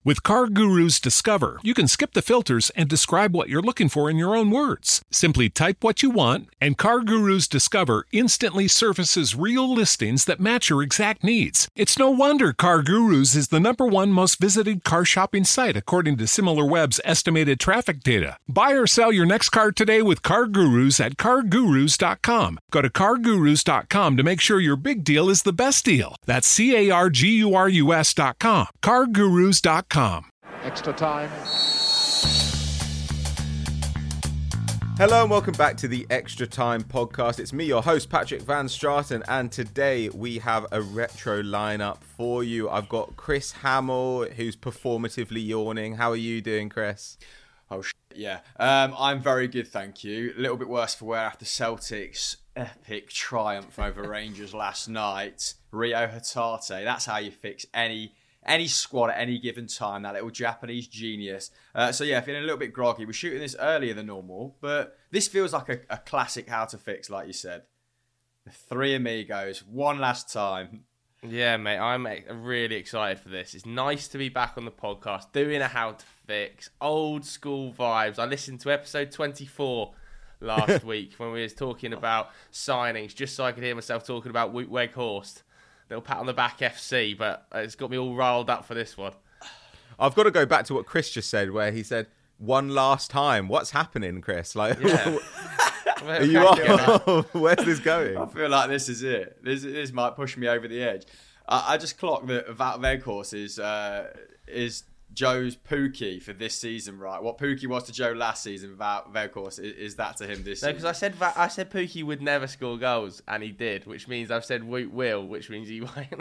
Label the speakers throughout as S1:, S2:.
S1: With Car Gurus Discover, you can skip the filters and describe what you're looking for in your own words. Simply type what you want, and Car Gurus Discover instantly surfaces real listings that match your exact needs. It's no wonder Car Gurus is the #1 most visited car shopping site according to SimilarWeb's estimated traffic data. Buy or sell your next car today with Car Gurus at CarGurus.com. Go to CarGurus.com to make sure your big deal is the best deal. That's CarGurus.com. CarGurus.com.
S2: Extra time.
S3: Hello and welcome back to the Extra Time podcast. It's me, your host, Patrick Van Straten, and today we have a retro lineup for you. I've got Chris Hamill, who's performatively yawning. How are you doing, Chris?
S4: Oh, yeah. I'm very good, thank you. A little bit worse for wear after Celtics' epic triumph over Rangers last night. Rio Hatate, that's how you fix any squad at any given time, that little Japanese genius. So yeah, feeling a little bit groggy. We're shooting this earlier than normal, but this feels like a classic how to fix, like you said. The three amigos, one last time.
S5: Yeah, mate, I'm really excited for this. It's nice to be back on the podcast, doing a how to fix, old school vibes. I listened to episode 24 last week when we was talking about signings, just so I could hear myself talking about Wout Weghorst. Little pat on the back FC, but it's got me all riled up for this one.
S3: I've got to go back to what Chris just said, where he said, one last time. What's happening, Chris? Like,
S5: yeah.
S3: Are you off? Where's this going?
S4: I feel like this is it. This might push me over the edge. I just clocked that Wout Weghorst is Joe's Pookie for this season, right? What Pookie was to Joe last season, Wout Weghorst is that to him this season?
S5: No, because I said Pookie would never score goals, and he did, which means I've said Wout will, which means he won't.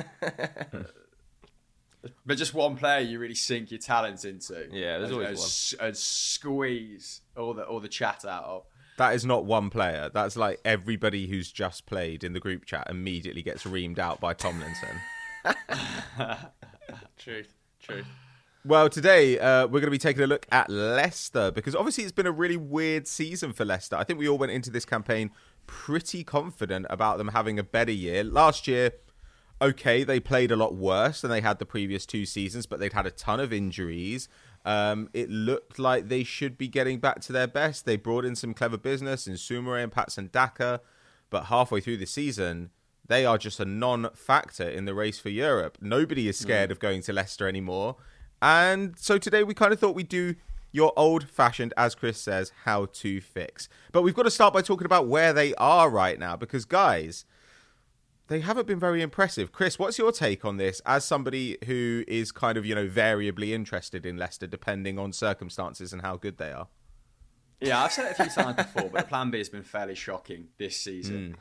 S4: But just one player you really sink your talents into.
S5: Yeah, there's always
S4: one. And squeeze all the chat out of.
S3: That is not one player. That's like everybody who's just played in the group chat immediately gets reamed out by Tomlinson.
S5: Truth.
S3: Well, today we're going to be taking a look at Leicester, because obviously it's been a really weird season for Leicester. I think we all went into this campaign pretty confident about them having a better year. Last year, okay, they played a lot worse than they had the previous two seasons, but they'd had a ton of injuries. It looked like they should be getting back to their best. They brought in some clever business in Soumare and Patson Daka, but halfway through the season, they are just a non-factor in the race for Europe. Nobody is scared of going to Leicester anymore. And so today we kind of thought we'd do your old-fashioned, as Chris says, how to fix. But we've got to start by talking about where they are right now, because, guys, they haven't been very impressive. Chris, what's your take on this as somebody who is kind of, variably interested in Leicester, depending on circumstances and how good they are?
S4: Yeah, I've said it a few times before, but the plan B has been fairly shocking this season.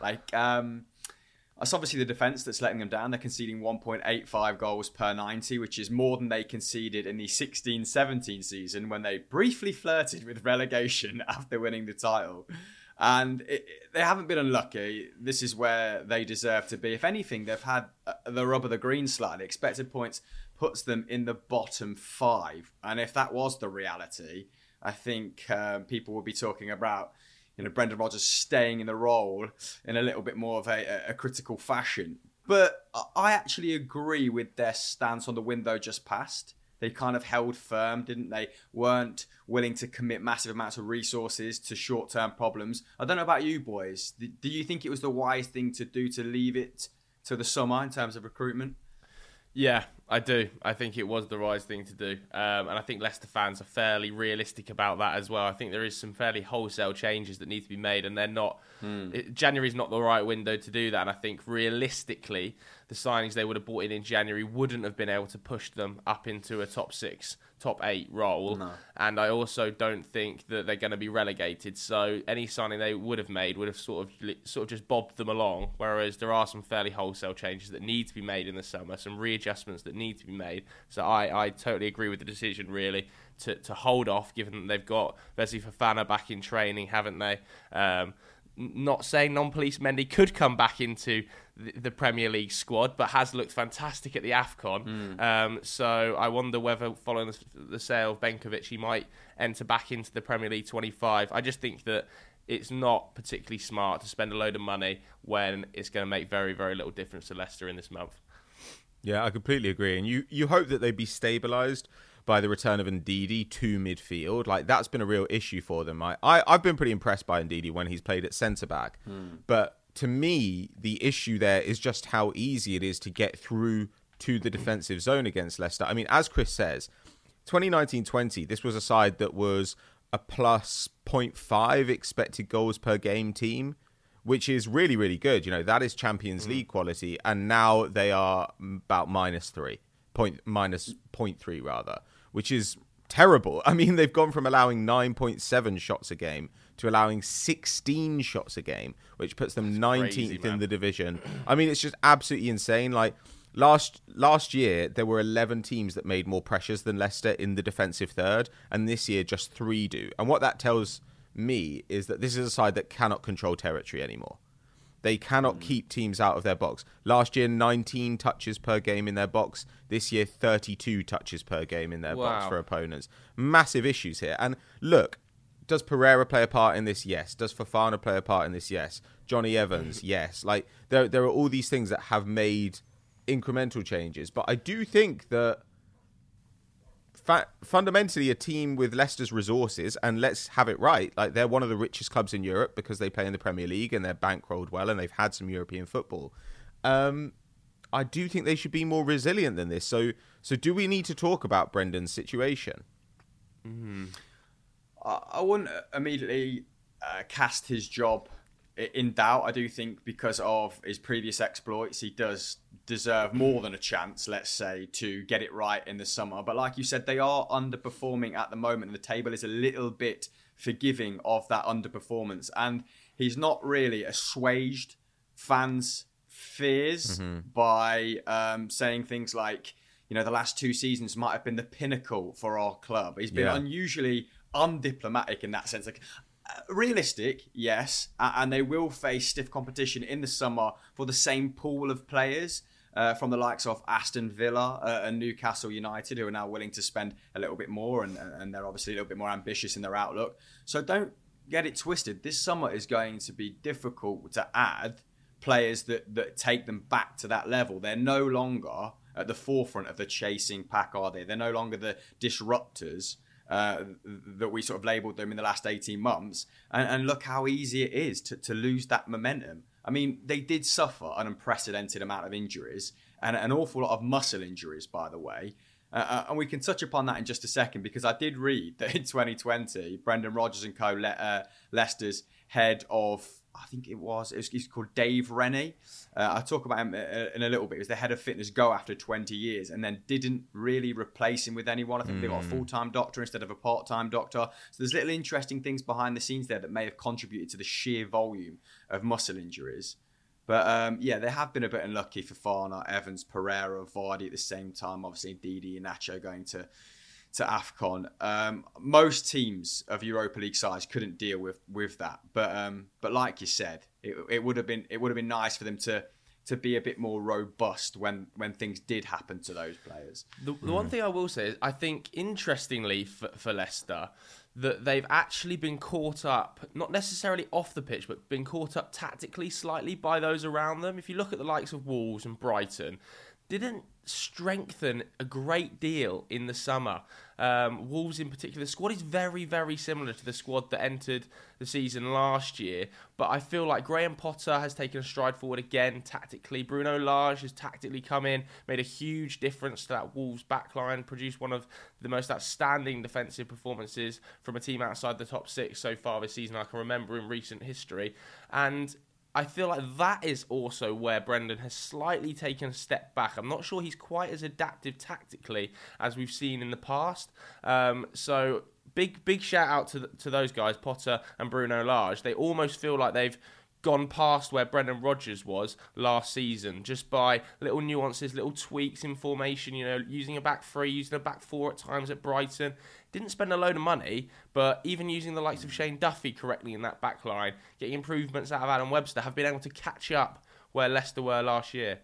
S4: It's obviously the defence that's letting them down. They're conceding 1.85 goals per 90, which is more than they conceded in the 16-17 season when they briefly flirted with relegation after winning the title. And they haven't been unlucky. This is where they deserve to be. If anything, they've had the rub of the green slightly. Expected points puts them in the bottom 5. And if that was the reality, I think people would be talking about Brendan Rodgers staying in the role in a little bit more of a critical fashion. But I actually agree with their stance on the window just passed. They kind of held firm, didn't they? Weren't willing to commit massive amounts of resources to short-term problems. I don't know about you boys. Do you think it was the wise thing to do to leave it to the summer in terms of recruitment?
S5: Yeah, I do. I think it was the right thing to do. And I think Leicester fans are fairly realistic about that as well. I think there is some fairly wholesale changes that need to be made, and they're not... January's not the right window to do that. And I think realistically, the signings they would have brought in January wouldn't have been able to push them up into a top 6, top 8 role. No. And I also don't think that they're going to be relegated. So any signing they would have made would have sort of just bobbed them along. Whereas there are some fairly wholesale changes that need to be made in the summer, some readjustments that need to be made. So I totally agree with the decision, really, to hold off, given that they've got Wesley Fofana back in training, haven't they? Not saying non-police Mendy could come back into the Premier League squad, but has looked fantastic at the AFCON. So I wonder whether, following the sale of Benkovic, he might enter back into the Premier League 25. I just think that it's not particularly smart to spend a load of money when it's going to make very, very little difference to Leicester in this month.
S3: Yeah, I completely agree. And you hope that they be stabilised by the return of Ndidi to midfield. Like, that's been a real issue for them. I've been pretty impressed by Ndidi when he's played at centre-back. But to me, the issue there is just how easy it is to get through to the defensive zone against Leicester. I mean, as Chris says, 2019-20, this was a side that was a plus 0.5 expected goals per game team, which is really, really good. You know, that is Champions League quality. And now they are about minus 0.3 rather, which is terrible. I mean, they've gone from allowing 9.7 shots a game to allowing 16 shots a game, which puts them 19th in the division. I mean, it's just absolutely insane. Like, last year, there were 11 teams that made more pressures than Leicester in the defensive third, and this year just 3 do. And what that tells me is that this is a side that cannot control territory anymore. They cannot keep teams out of their box. Last year, 19 touches per game in their box. This year, 32 touches per game in their box for opponents. Massive issues here. And look, does Pereira play a part in this? Yes. Does Fofana play a part in this? Yes. Johnny Evans? Yes. Like, there are all these things that have made incremental changes, but I do think that fundamentally a team with Leicester's resources, and let's have it right, like, they're one of the richest clubs in Europe because they play in the Premier League and they're bankrolled well and they've had some European football. I do think they should be more resilient than this. So do we need to talk about Brendan's situation?
S4: I wouldn't immediately cast his job in doubt. I do think because of his previous exploits, he does deserve more than a chance, let's say, to get it right in the summer. But like you said, they are underperforming at the moment, and the table is a little bit forgiving of that underperformance. And he's not really assuaged fans' fears by saying things like, you know, the last 2 seasons might have been the pinnacle for our club. He's been unusually undiplomatic in that sense. Like, realistic, yes, and they will face stiff competition in the summer for the same pool of players from the likes of Aston Villa and Newcastle United, who are now willing to spend a little bit more, and they're obviously a little bit more ambitious in their outlook. So don't get it twisted. This summer is going to be difficult to add players that take them back to that level. They're no longer at the forefront of the chasing pack, are they? They're no longer the disruptors that we sort of labelled them in the last 18 months. And look how easy it is to lose that momentum. I mean, they did suffer an unprecedented amount of injuries and an awful lot of muscle injuries, by the way. And we can touch upon that in just a second, because I did read that in 2020, Brendan Rodgers and co. Leicester's head of, I think he's called Dave Rennie. I'll talk about him in a little bit. He was the head of fitness go after 20 years and then didn't really replace him with anyone. I think they got a full-time doctor instead of a part-time doctor. So there's little interesting things behind the scenes there that may have contributed to the sheer volume of muscle injuries. But they have been a bit unlucky for Fofana, Evans, Pereira, Vardy at the same time. Obviously, Ndidi and Nacho going to AFCON. Most teams of Europa League size couldn't deal with that. But like you said, it would have been nice for them to be a bit more robust when things did happen to those players.
S5: The one thing I will say is, I think, interestingly for Leicester, that they've actually been caught up, not necessarily off the pitch, but been caught up tactically slightly by those around them. If you look at the likes of Wolves and Brighton, didn't strengthen a great deal in the summer. Wolves in particular, the squad is very, very similar to the squad that entered the season last year, but I feel like Graham Potter has taken a stride forward again tactically. Bruno Lage has tactically come in, made a huge difference to that Wolves backline, produced one of the most outstanding defensive performances from a team outside the top 6 so far this season I can remember in recent history. And I feel like that is also where Brendan has slightly taken a step back. I'm not sure he's quite as adaptive tactically as we've seen in the past. So big shout out to those guys, Potter and Bruno Lage. They almost feel like they've gone past where Brendan Rodgers was last season, just by little nuances, little tweaks in formation, using a back 3, using a back 4 at times at Brighton. Didn't spend a load of money, but even using the likes of Shane Duffy correctly in that back line, getting improvements out of Adam Webster, have been able to catch up where Leicester were last year.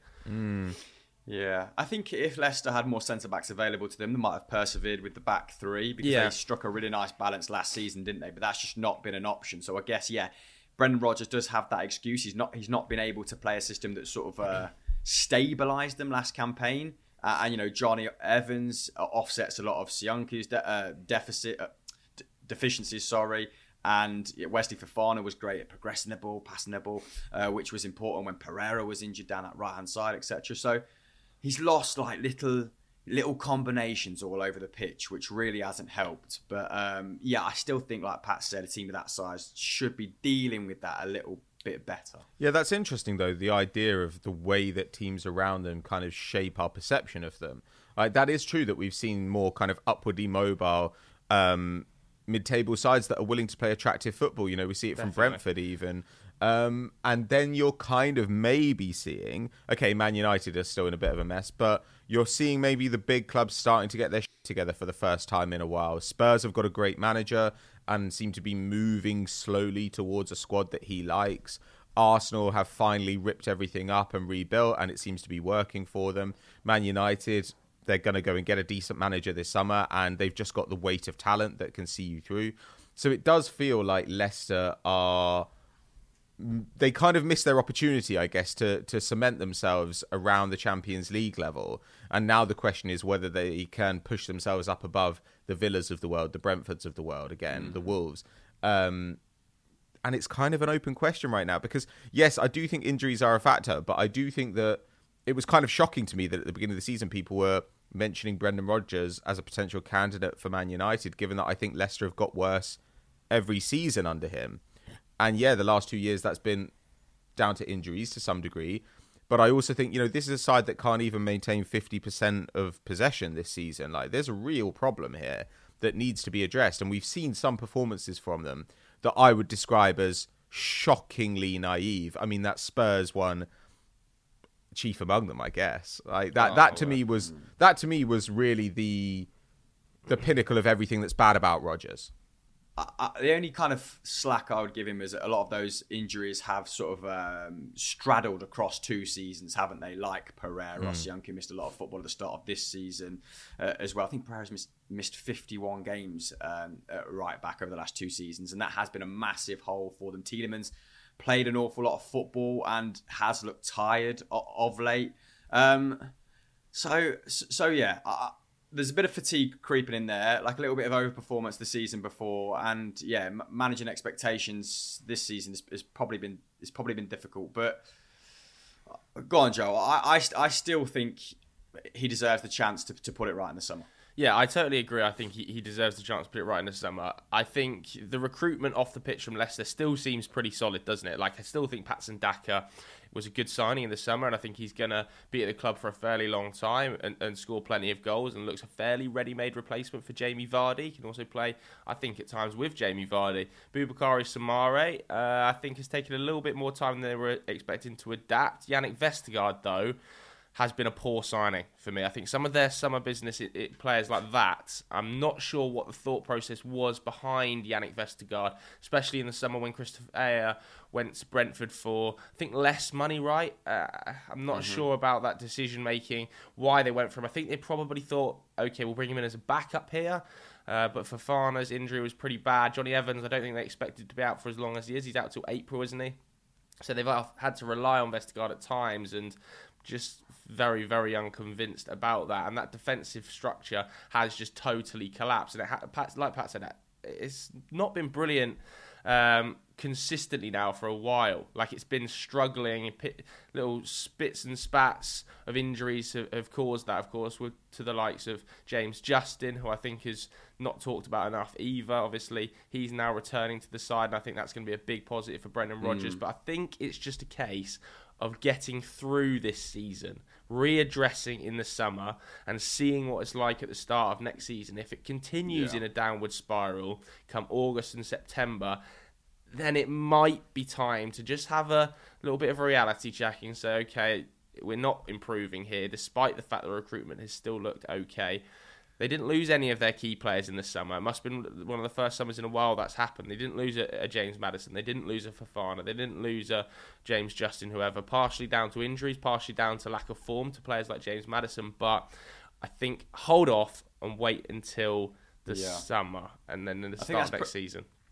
S4: Yeah, I think if Leicester had more centre-backs available to them, they might have persevered with the back 3, because they struck a really nice balance last season, didn't they? But that's just not been an option. So I guess, Brendan Rodgers does have that excuse. He's not been able to play a system that sort of stabilised them last campaign. And Johnny Evans offsets a lot of Sionku's deficiencies. Sorry. And Wesley Fofana was great at progressing the ball, passing the ball, which was important when Pereira was injured down that right-hand side, etc. So he's lost like little combinations all over the pitch, which really hasn't helped. But I still think, like Pat said, a team of that size should be dealing with that a little bit better.
S3: Yeah, that's interesting, though, the idea of the way that teams around them kind of shape our perception of them. That is true that we've seen more kind of upwardly mobile mid-table sides that are willing to play attractive football. We see it from Brentford even. And then you're kind of maybe seeing, okay, Man United are still in a bit of a mess, but you're seeing maybe the big clubs starting to get their shit together for the first time in a while. Spurs have got a great manager and seem to be moving slowly towards a squad that he likes. Arsenal have finally ripped everything up and rebuilt, and it seems to be working for them. Man United, they're going to go and get a decent manager this summer, and they've just got the weight of talent that can see you through. So it does feel like Leicester they kind of missed their opportunity, I guess, to cement themselves around the Champions League level. And now the question is whether they can push themselves up above the Villas of the world, the Brentfords of the world, again, the Wolves. And it's kind of an open question right now because, yes, I do think injuries are a factor, but I do think that it was kind of shocking to me that at the beginning of the season people were mentioning Brendan Rodgers as a potential candidate for Man United, given that I think Leicester have got worse every season under him. And yeah, the last 2 years, that's been down to injuries to some degree. But I also think, this is a side that can't even maintain 50% of possession this season. Like, there's a real problem here that needs to be addressed. And we've seen some performances from them that I would describe as shockingly naive. I mean, that Spurs one, chief among them, I guess. Like that to me was really the pinnacle of everything that's bad about Rodgers.
S4: The only kind of slack I would give him is that a lot of those injuries have sort of straddled across 2 seasons, haven't they? Like Pereira, Sionku missed a lot of football at the start of this season as well. I think Pereira's missed 51 games right back over the last 2 seasons, and that has been a massive hole for them. Tielemans played an awful lot of football and has looked tired of late. So yeah. There's a bit of fatigue creeping in there, like a little bit of overperformance the season before, and yeah, managing expectations this season has probably been difficult. But go on, Joe. I still think he deserves the chance to put it right in the summer.
S5: Yeah, I totally agree. I think he deserves the chance to put it right in the summer. I think the recruitment off the pitch from Leicester still seems pretty solid, doesn't it? Like, I still think Patson Daka was a good signing in the summer, and I think he's going to be at the club for a fairly long time and score plenty of goals and looks a fairly ready-made replacement for Jamie Vardy. He can also play, I think, at times with Jamie Vardy. Boubakary Soumaré, I think, has taken a little bit more time than they were expecting to adapt. Yannick Vestergaard, though, has been a poor signing for me. I think some of their summer business players like that, I'm not sure what the thought process was behind Yannick Vestergaard, especially in the summer when Christopher Ayer went to Brentford for, I think, less money, right? I'm not sure about that decision-making, why they went for him. I think they probably thought, okay, we'll bring him in as a backup here. But Fofana's injury was pretty bad. Johnny Evans, I don't think they expected to be out for as long as he is. He's out till April, isn't he? So they've had to rely on Vestergaard at times, and just very, very unconvinced about that. And that defensive structure has just totally collapsed. And like Pat said, it's not been brilliant consistently now for a while. Like, it's been struggling. Little spits and spats of injuries have caused that, of course, to the likes of James Justin, who I think is not talked about enough either. Obviously, he's now returning to the side, and I think that's going to be a big positive for Brendan Rodgers. But I think it's just a case of getting through this season, readdressing in the summer, and seeing what it's like at the start of next season. If it continues in a downward spiral come August and September, then it might be time to just have a little bit of a reality check and say, okay, we're not improving here, despite the fact that recruitment has still looked okay. They didn't lose any of their key players in the summer. It must have been one of the first summers in a while that's happened. They didn't lose a James Maddison. They didn't lose a Fofana. They didn't lose a James Justin, whoever, partially down to injuries, partially down to lack of form to players like James Maddison. But I think hold off and wait until the summer and then in the start of next season.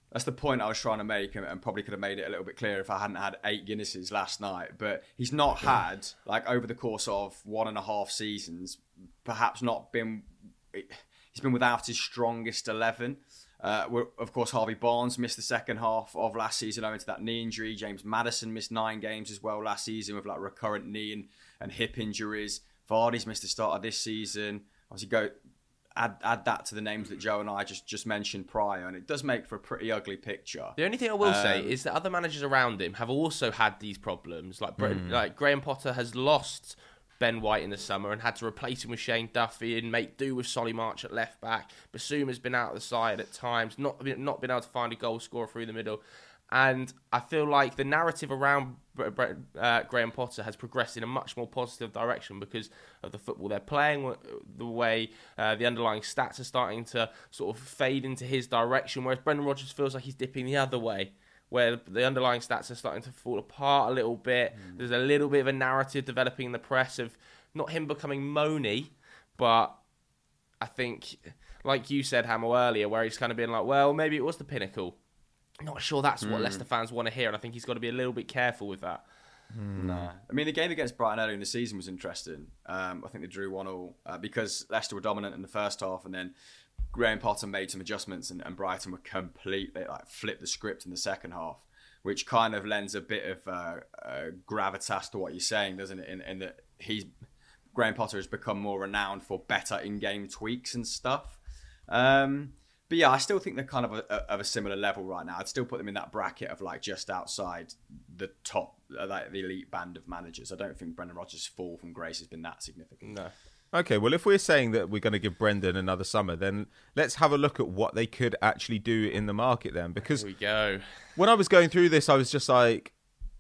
S4: That's the point I was trying to make, and probably could have made it a little bit clearer if I hadn't had 8 Guinnesses last night. But he's not had, like, over the course of 1.5 seasons, perhaps not been... He's been without his strongest 11. Of course, Harvey Barnes missed the second half of last season owing to that knee injury. James Maddison missed 9 games as well last season with like recurrent knee and hip injuries. Vardy's missed the start of this season. Obviously, add that to the names that Joe and I just mentioned prior, and it does make for a pretty ugly picture.
S5: The only thing I will say is that other managers around him have also had these problems. Like Graham Potter has lost Ben White in the summer and had to replace him with Shane Duffy and make do with Solly March at left back. Basuma's been out of the side at times, not been able to find a goal scorer through the middle. And I feel like the narrative around Graham Potter has progressed in a much more positive direction because of the football they're playing, the way the underlying stats are starting to sort of fade into his direction, whereas Brendan Rodgers feels like he's dipping the other way, where the underlying stats are starting to fall apart a little bit. There's a little bit of a narrative developing in the press of not him becoming moany, but I think, like you said, Hamo, earlier, where he's kind of been like, well, maybe it was the pinnacle. Not sure that's what Leicester fans want to hear, and I think he's got to be a little bit careful with that.
S4: No. I mean, the game against Brighton earlier in the season was interesting. I think they drew 1-1 because Leicester were dominant in the first half, and then Graham Potter made some adjustments, and Brighton were completely flipped the script in the second half, which kind of lends a bit of gravitas to what you're saying, doesn't it? In that Graham Potter has become more renowned for better in-game tweaks and stuff. But yeah, I still think they're kind of of a similar level right now. I'd still put them in that bracket of like just outside the top, like the elite band of managers. I don't think Brendan Rodgers' fall from grace has been that significant.
S5: No.
S3: Okay, well, if we're saying that we're going to give Brendan another summer, then let's have a look at what they could actually do in the market then. Because
S5: Here we go.
S3: When I was going through this, I was just like,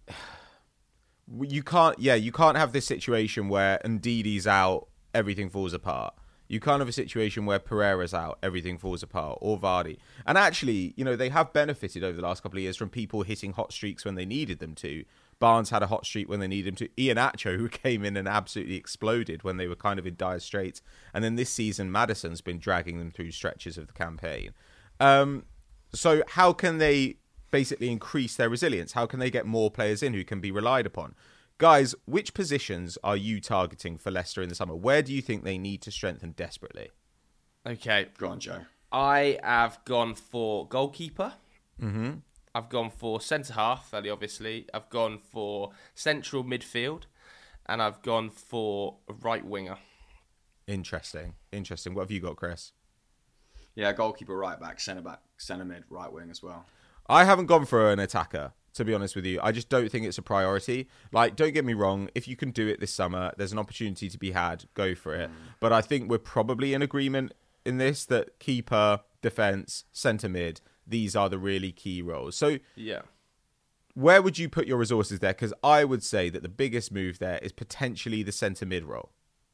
S3: you can't have this situation where Ndidi's out, everything falls apart. You can't have a situation where Pereira's out, everything falls apart, or Vardy. And actually, they have benefited over the last couple of years from people hitting hot streaks when they needed them to. Barnes had a hot streak when they needed him to. Iheanacho, who came in and absolutely exploded when they were kind of in dire straits. And then this season, Maddison's been dragging them through stretches of the campaign. So how can they basically increase their resilience? How can they get more players in who can be relied upon? Guys, which positions are you targeting for Leicester in the summer? Where do you think they need to strengthen desperately?
S5: Okay.
S4: Go on, Joe.
S5: I have gone for goalkeeper.
S3: Mm-hmm.
S5: I've gone for centre-half, fairly obviously. I've gone for central midfield. And I've gone for right winger.
S3: Interesting. What have you got, Chris?
S4: Yeah, goalkeeper, right back, centre mid, right wing as well.
S3: I haven't gone for an attacker, to be honest with you. I just don't think it's a priority. Like, don't get me wrong. If you can do it this summer, there's an opportunity to be had. Go for it. But I think we're probably in agreement in this that keeper, defence, centre mid, these are the really key roles. So
S5: yeah,
S3: where would you put your resources there? Because I would say that the biggest move there is potentially the centre mid role.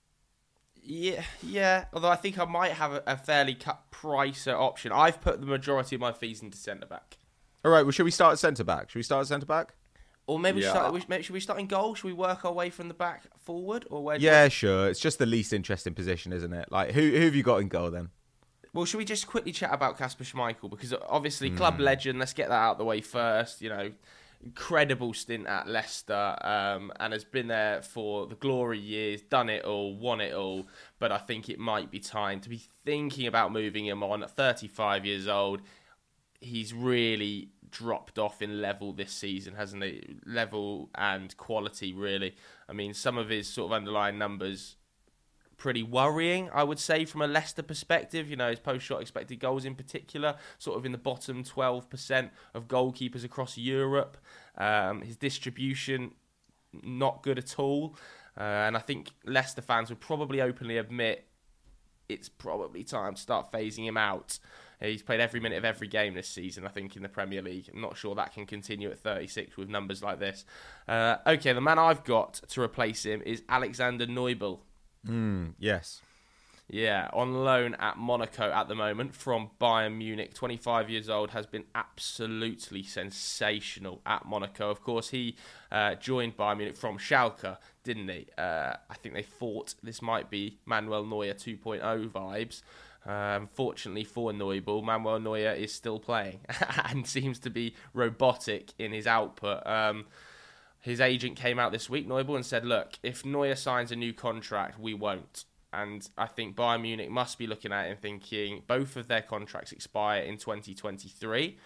S5: Yeah. Although I think I might have a fairly cut pricer option. I've put the majority of my fees into centre back.
S3: All right. Well, should we start at centre back?
S5: Or maybe should we start in goal? Should we work our way from the back forward, or where?
S3: Yeah, sure. It's just the least interesting position, isn't it? Like, who have you got in goal then?
S5: Well, should we just quickly chat about Kasper Schmeichel? Because obviously, club legend. Let's get that out of the way first. Incredible stint at Leicester, and has been there for the glory years. Done it all, won it all. But I think it might be time to be thinking about moving him on. At 35 years old, he's really dropped off in level this season, hasn't he? Level and quality, really. I mean, some of his sort of underlying numbers pretty worrying, I would say, from a Leicester perspective. His post-shot expected goals in particular, sort of in the bottom 12% of goalkeepers across Europe. His distribution, not good at all. And I think Leicester fans would probably openly admit it's probably time to start phasing him out. He's played every minute of every game this season, I think, in the Premier League. I'm not sure that can continue at 36 with numbers like this. Okay, the man I've got to replace him is Alexander Neubel.
S3: Yes.
S5: Yeah, on loan at Monaco at the moment from Bayern Munich. 25 years old, has been absolutely sensational at Monaco. Of course, he joined Bayern Munich from Schalke, didn't he? I think they thought this might be Manuel Neuer 2.0 vibes. Fortunately for Neubel, Manuel Neuer is still playing and seems to be robotic in his output. His agent came out this week, Neubel, and said, look, if Neuer signs a new contract, we won't. And I think Bayern Munich must be looking at it and thinking both of their contracts expire in 2023.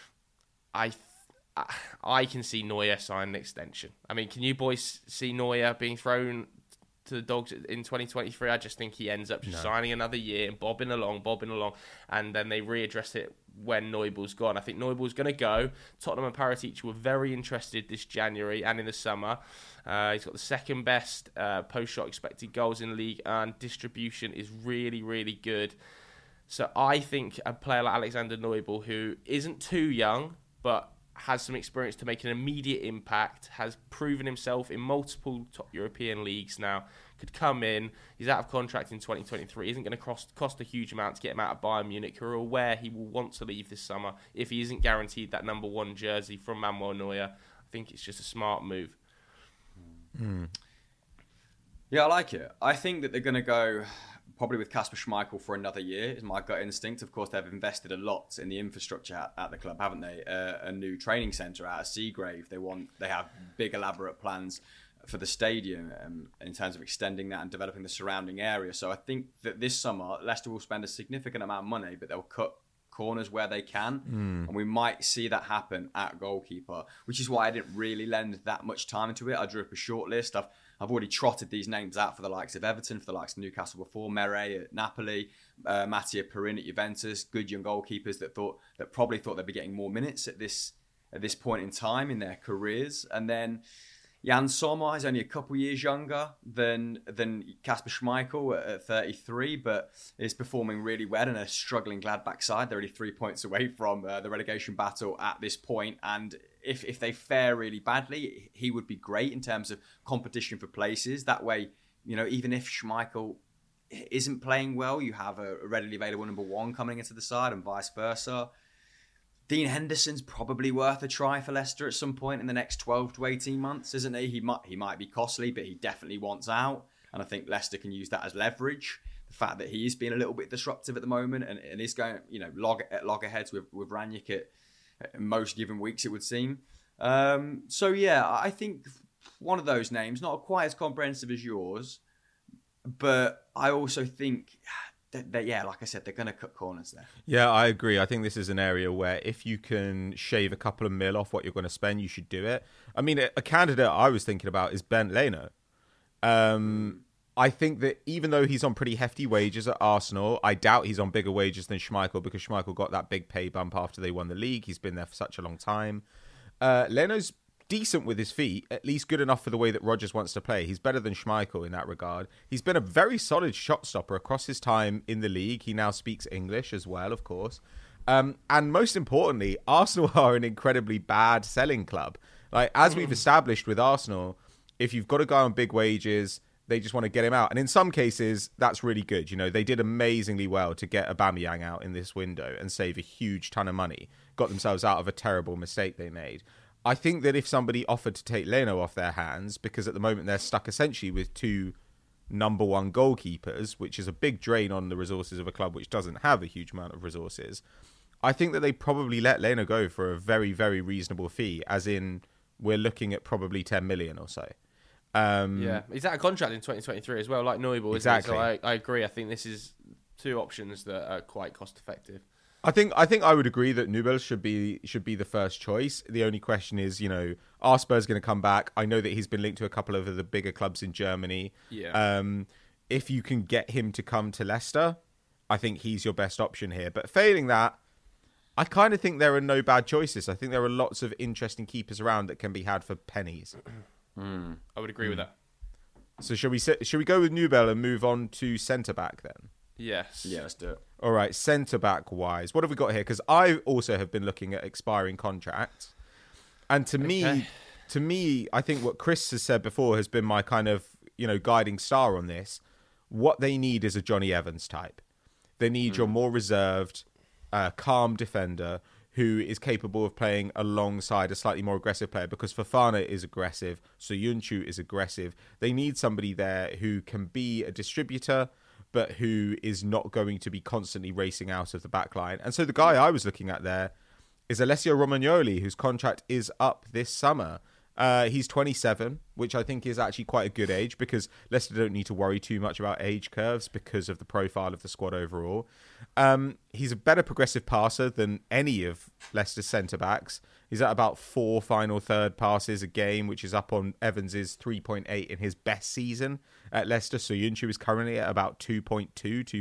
S5: I can see Neuer sign an extension. I mean, can you boys see Neuer being thrown to the dogs in 2023? I just think he ends up just signing another year and bobbing along, and then they readdress it when Neubel's gone. I think Neubel's going to go. Tottenham and Paratici were very interested this January and in the summer. He's got the second best post-shot expected goals in the league, and distribution is really, really good. So I think a player like Alexander Neubel, who isn't too young, but has some experience to make an immediate impact, has proven himself in multiple top European leagues now, could come in. He's out of contract in 2023. Isn't going to cost a huge amount to get him out of Bayern Munich, who are aware he will want to leave this summer if he isn't guaranteed that number 1 jersey from Manuel Neuer. I think it's just a smart move.
S4: Yeah, I like it. I think that they're going to go probably with Kasper Schmeichel for another year, is my gut instinct. Of course, they've invested a lot in the infrastructure at the club, haven't they? A new training centre out of Seagrave. They have big, elaborate plans for the stadium in terms of extending that and developing the surrounding area. So I think that this summer, Leicester will spend a significant amount of money, but they'll cut corners where they can. And we might see that happen at goalkeeper, which is why I didn't really lend that much time into it. I drew up a short list. I've already trotted these names out for the likes of Everton, for the likes of Newcastle before, Meret at Napoli, Mattia Perin at Juventus, good young goalkeepers that probably thought they'd be getting more minutes at this point in time in their careers. And then Jan Sommer is only a couple years younger than Kasper Schmeichel at 33, but is performing really well in a struggling Gladbach side. They're only 3 points away from the relegation battle at this point, and if they fare really badly, he would be great in terms of competition for places. That way, even if Schmeichel isn't playing well, you have a readily available number 1 coming into the side and vice versa. Dean Henderson's probably worth a try for Leicester at some point in the next 12 to 18 months, isn't he? He might be costly, but he definitely wants out. And I think Leicester can use that as leverage. The fact that he is being a little bit disruptive at the moment and is going, loggerheads with Rangnick at most given weeks, it would seem. So yeah, I think one of those names, not quite as comprehensive as yours, but I also think that, like I said, they're going to cut corners there.
S3: Yeah, I agree. I think this is an area where if you can shave a couple of mil off what you're going to spend, you should do it. I mean, a candidate I was thinking about is Bernd Leno. I think that even though he's on pretty hefty wages at Arsenal, I doubt he's on bigger wages than Schmeichel, because Schmeichel got that big pay bump after they won the league. He's been there for such a long time. Leno's decent with his feet, at least good enough for the way that Rodgers wants to play. He's better than Schmeichel in that regard. He's been a very solid shot stopper across his time in the league. He now speaks English as well, of course. And most importantly, Arsenal are an incredibly bad selling club. Like, as we've established with Arsenal, if you've got a guy on big wages, they just want to get him out. And in some cases, that's really good. They did amazingly well to get Aubameyang out in this window and save a huge ton of money. Got themselves out of a terrible mistake they made. I think that if somebody offered to take Leno off their hands, because at the moment they're stuck essentially with 2 number 1 goalkeepers, which is a big drain on the resources of a club which doesn't have a huge amount of resources, I think that they probably let Leno go for a very, very reasonable fee, as in we're looking at probably 10 million or so.
S5: Yeah, he's out of contract in 2023 as well, like Neubel.
S3: Exactly.
S5: So I agree. I think this is 2 options that are quite cost effective.
S3: I think I would agree that Nubel should be the first choice. The only question is, are Spurs going to come back? I know that he's been linked to a couple of the bigger clubs in Germany.
S5: Yeah.
S3: If you can get him to come to Leicester, I think he's your best option here. But failing that, I kind of think there are no bad choices. I think there are lots of interesting keepers around that can be had for pennies.
S5: I would agree with that.
S3: So should we go with Nubel and move on to centre back then?
S5: Yes.
S4: Yeah, let's do it.
S3: All right, centre-back wise, what have we got here? Because I also have been looking at expiring contracts. And to me, I think what Chris has said before has been my kind of, guiding star on this. What they need is a Johnny Evans type. They need your more reserved, calm defender who is capable of playing alongside a slightly more aggressive player, because Fofana is aggressive, Soyuncu is aggressive. They need somebody there who can be a distributor, but who is not going to be constantly racing out of the back line. And so the guy I was looking at there is Alessio Romagnoli, whose contract is up this summer. He's 27, which I think is actually quite a good age, because Leicester don't need to worry too much about age curves because of the profile of the squad overall. He's a better progressive passer than any of Leicester's centre-backs. He's at about 4 final third passes a game, which is up on Evans's 3.8 in his best season at Leicester. Soyuncu is currently at about 2.2,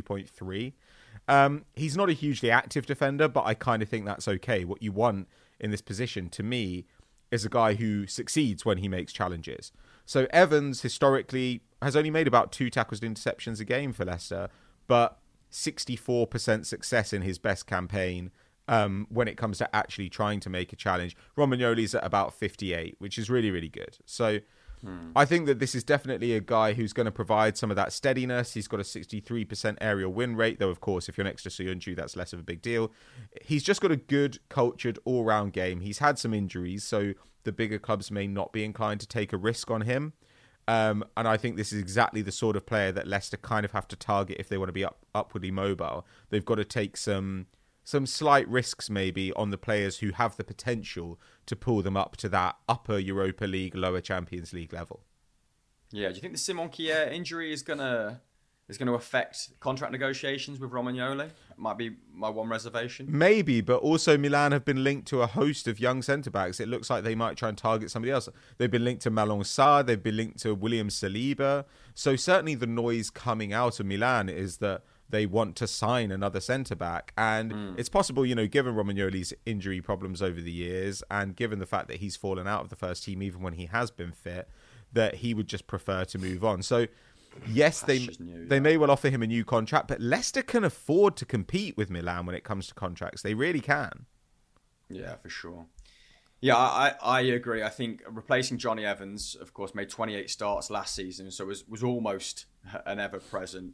S3: 2.3. He's not a hugely active defender, but I kind of think that's okay. What you want in this position, to me, is a guy who succeeds when he makes challenges. So Evans, historically, has only made about 2 tackles and interceptions a game for Leicester, but 64% success in his best campaign when it comes to actually trying to make a challenge. Romagnoli's at about 58, which is really, really good. So I think that this is definitely a guy who's going to provide some of that steadiness. He's got a 63% aerial win rate, though, of course, if you're next to Soyuncu, that's less of a big deal. He's just got a good, cultured, all-round game. He's had some injuries, so the bigger clubs may not be inclined to take a risk on him. And I think this is exactly the sort of player that Leicester kind of have to target if they want to be upwardly mobile. They've got to take some slight risks maybe on the players who have the potential to pull them up to that upper Europa League, lower Champions League level.
S4: Yeah, do you think the Simon Kjær injury is gonna affect contract negotiations with Romagnoli? Might be my one reservation.
S3: Maybe, but also Milan have been linked to a host of young centre-backs. It looks like they might try and target somebody else. They've been linked to Malang Sarr, they've been linked to William Saliba. So certainly the noise coming out of Milan is that they want to sign another centre-back. And it's possible, given Romagnoli's injury problems over the years, and given the fact that he's fallen out of the first team even when he has been fit, that he would just prefer to move on. So yes, they may well offer him a new contract, but Leicester can afford to compete with Milan when it comes to contracts. They really can.
S4: Yeah, for sure. Yeah, I agree. I think replacing Johnny Evans, of course, made 28 starts last season, so was almost an ever-present,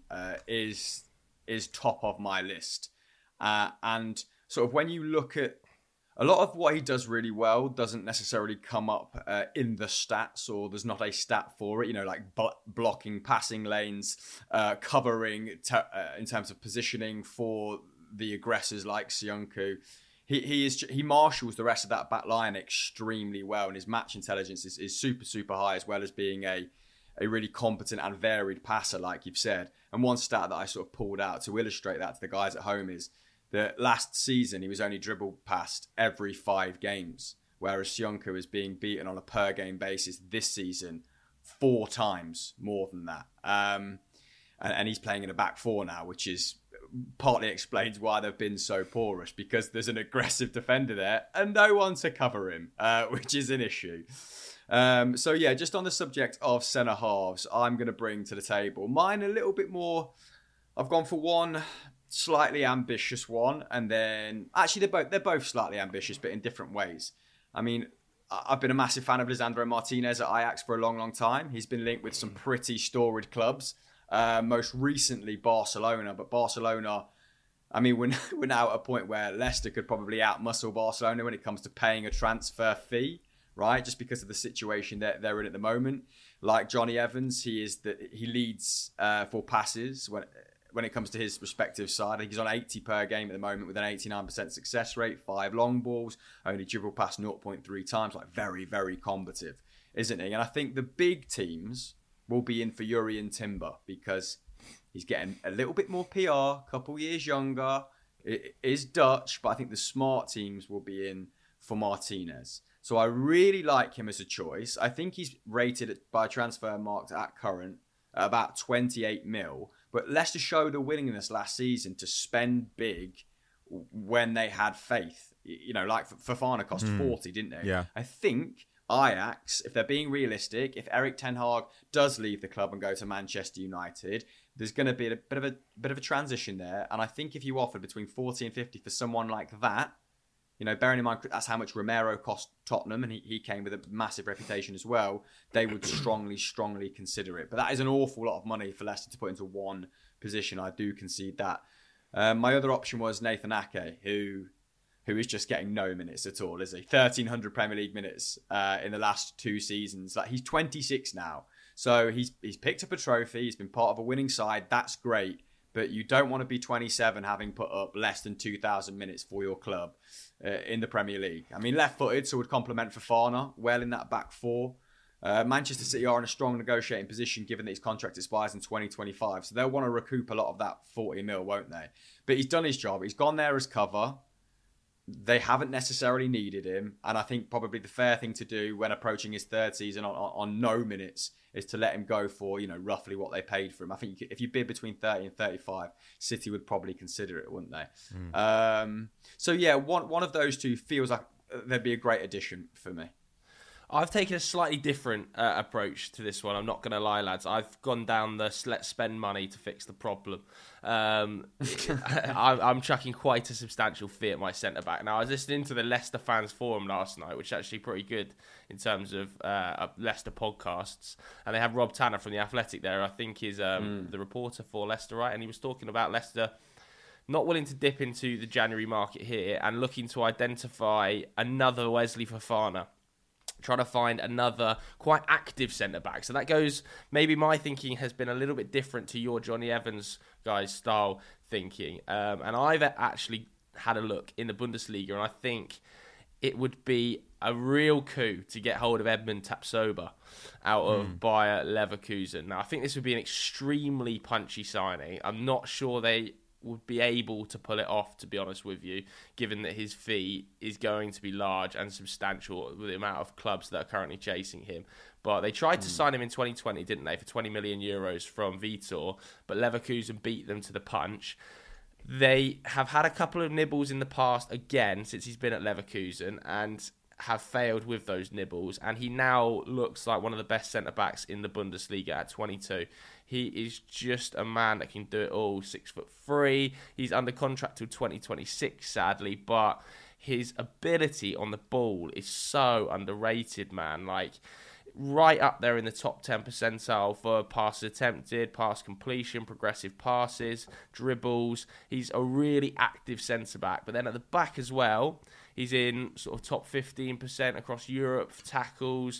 S4: is top of my list. And sort of when you look at a lot of what he does really well doesn't necessarily come up in the stats, or there's not a stat for it, like blocking passing lanes, covering in terms of positioning for the aggressors like Soyuncu. He marshals the rest of that back line extremely well, and his match intelligence is super, super high, as well as being a really competent and varied passer, like you've said. And one stat that I sort of pulled out to illustrate that to the guys at home is that last season he was only dribbled past every 5 games, whereas Soyuncu is being beaten on a per game basis this season 4 times more than that. And he's playing in a back 4 now, which is partly explains why they've been so porous, because there's an aggressive defender there and no one to cover him, which is an issue. So yeah, just on the subject of centre halves, I'm going to bring to the table mine a little bit more. I've gone for one slightly ambitious one, and then actually they're both slightly ambitious, but in different ways. I mean, I've been a massive fan of Lisandro Martinez at Ajax for a long, long time. He's been linked with some pretty storied clubs, most recently Barcelona. But Barcelona, I mean, we're now at a point where Leicester could probably outmuscle Barcelona when it comes to paying a transfer fee, right? Just because of the situation that they're in at the moment. Like Johnny Evans, he leads for passes when it comes to his respective side. I think he's on 80 per game at the moment with an 89% success rate, 5 long balls, only dribbled past 0.3 times. Like very, very combative, isn't he? And I think the big teams will be in for Jurrien Timber, because he's getting a little bit more PR, a couple years younger. It is Dutch, but I think the smart teams will be in for Martinez. So I really like him as a choice. I think he's rated by Transfermarkt at current at about 28 mil. But Leicester showed a willingness last season to spend big when they had faith. Like Fofana cost 40, didn't they?
S3: Yeah.
S4: I think Ajax, if they're being realistic, if Erik ten Hag does leave the club and go to Manchester United, there's going to be a bit of a transition there. And I think if you offered between 40 and 50 for someone like that, bearing in mind that's how much Romero cost Tottenham, and he came with a massive reputation as well, they would strongly, strongly consider it. But that is an awful lot of money for Leicester to put into one position. I do concede that. My other option was Nathan Ake, who is just getting no minutes at all, is he? 1,300 Premier League minutes in the last 2 seasons. Like, he's 26 now. So he's picked up a trophy. He's been part of a winning side. That's great. but you don't want to be 27 having put up less than 2,000 minutes for your club in the Premier League. I mean, left-footed, so would complement Fofana well in that back four. Manchester City are in a strong negotiating position given that his contract expires in 2025. So they'll want to recoup a lot of that 40 mil, won't they? But he's done his job. He's gone there as cover. They haven't necessarily needed him. And I think probably the fair thing to do when approaching his third season on no minutes is to let him go for, roughly what they paid for him. I think if you bid between 30 and 35, City would probably consider it, wouldn't they? So yeah, one of those two feels like they'd be a great addition for me.
S5: I've taken a slightly different approach to this one. I'm not going to lie, lads. I've gone down the let's spend money to fix the problem. I'm chucking quite a substantial fee at my centre-back. Now, I was listening to the Leicester Fans Forum last night, which is actually pretty good in terms of Leicester podcasts. And they have Rob Tanner from The Athletic there, I think is the reporter for Leicester, right? And he was talking about Leicester not willing to dip into the January market here and looking to identify another Wesley Fofana. Trying to find another quite active centre-back. So that goes, maybe my thinking has been a little bit different to your Johnny Evans guys' style thinking. And I've actually had a look in the Bundesliga, and I think it would be a real coup to get hold of Edmund Tapsoba out of Bayer Leverkusen. Now, I think this would be an extremely punchy signing. I'm not sure they would be able to pull it off, to be honest with you, given that his fee is going to be large and substantial with the amount of clubs that are currently chasing him. But they tried to sign him in 2020, didn't they, for 20 million euros from Vitor, but Leverkusen beat them to the punch. They have had a couple of nibbles in the past, again, since he's been at Leverkusen, and have failed with those nibbles, and he now looks like one of the best centre-backs in the Bundesliga at 22. He is just a man that can do it all, 6'3". He's under contract till 2026, sadly, but his ability on the ball is so underrated, man. Like, right up there in the top 10 percentile for passes attempted, pass completion, progressive passes, dribbles. He's a really active centre-back. But then at the back as well, he's in sort of top 15% across Europe for tackles,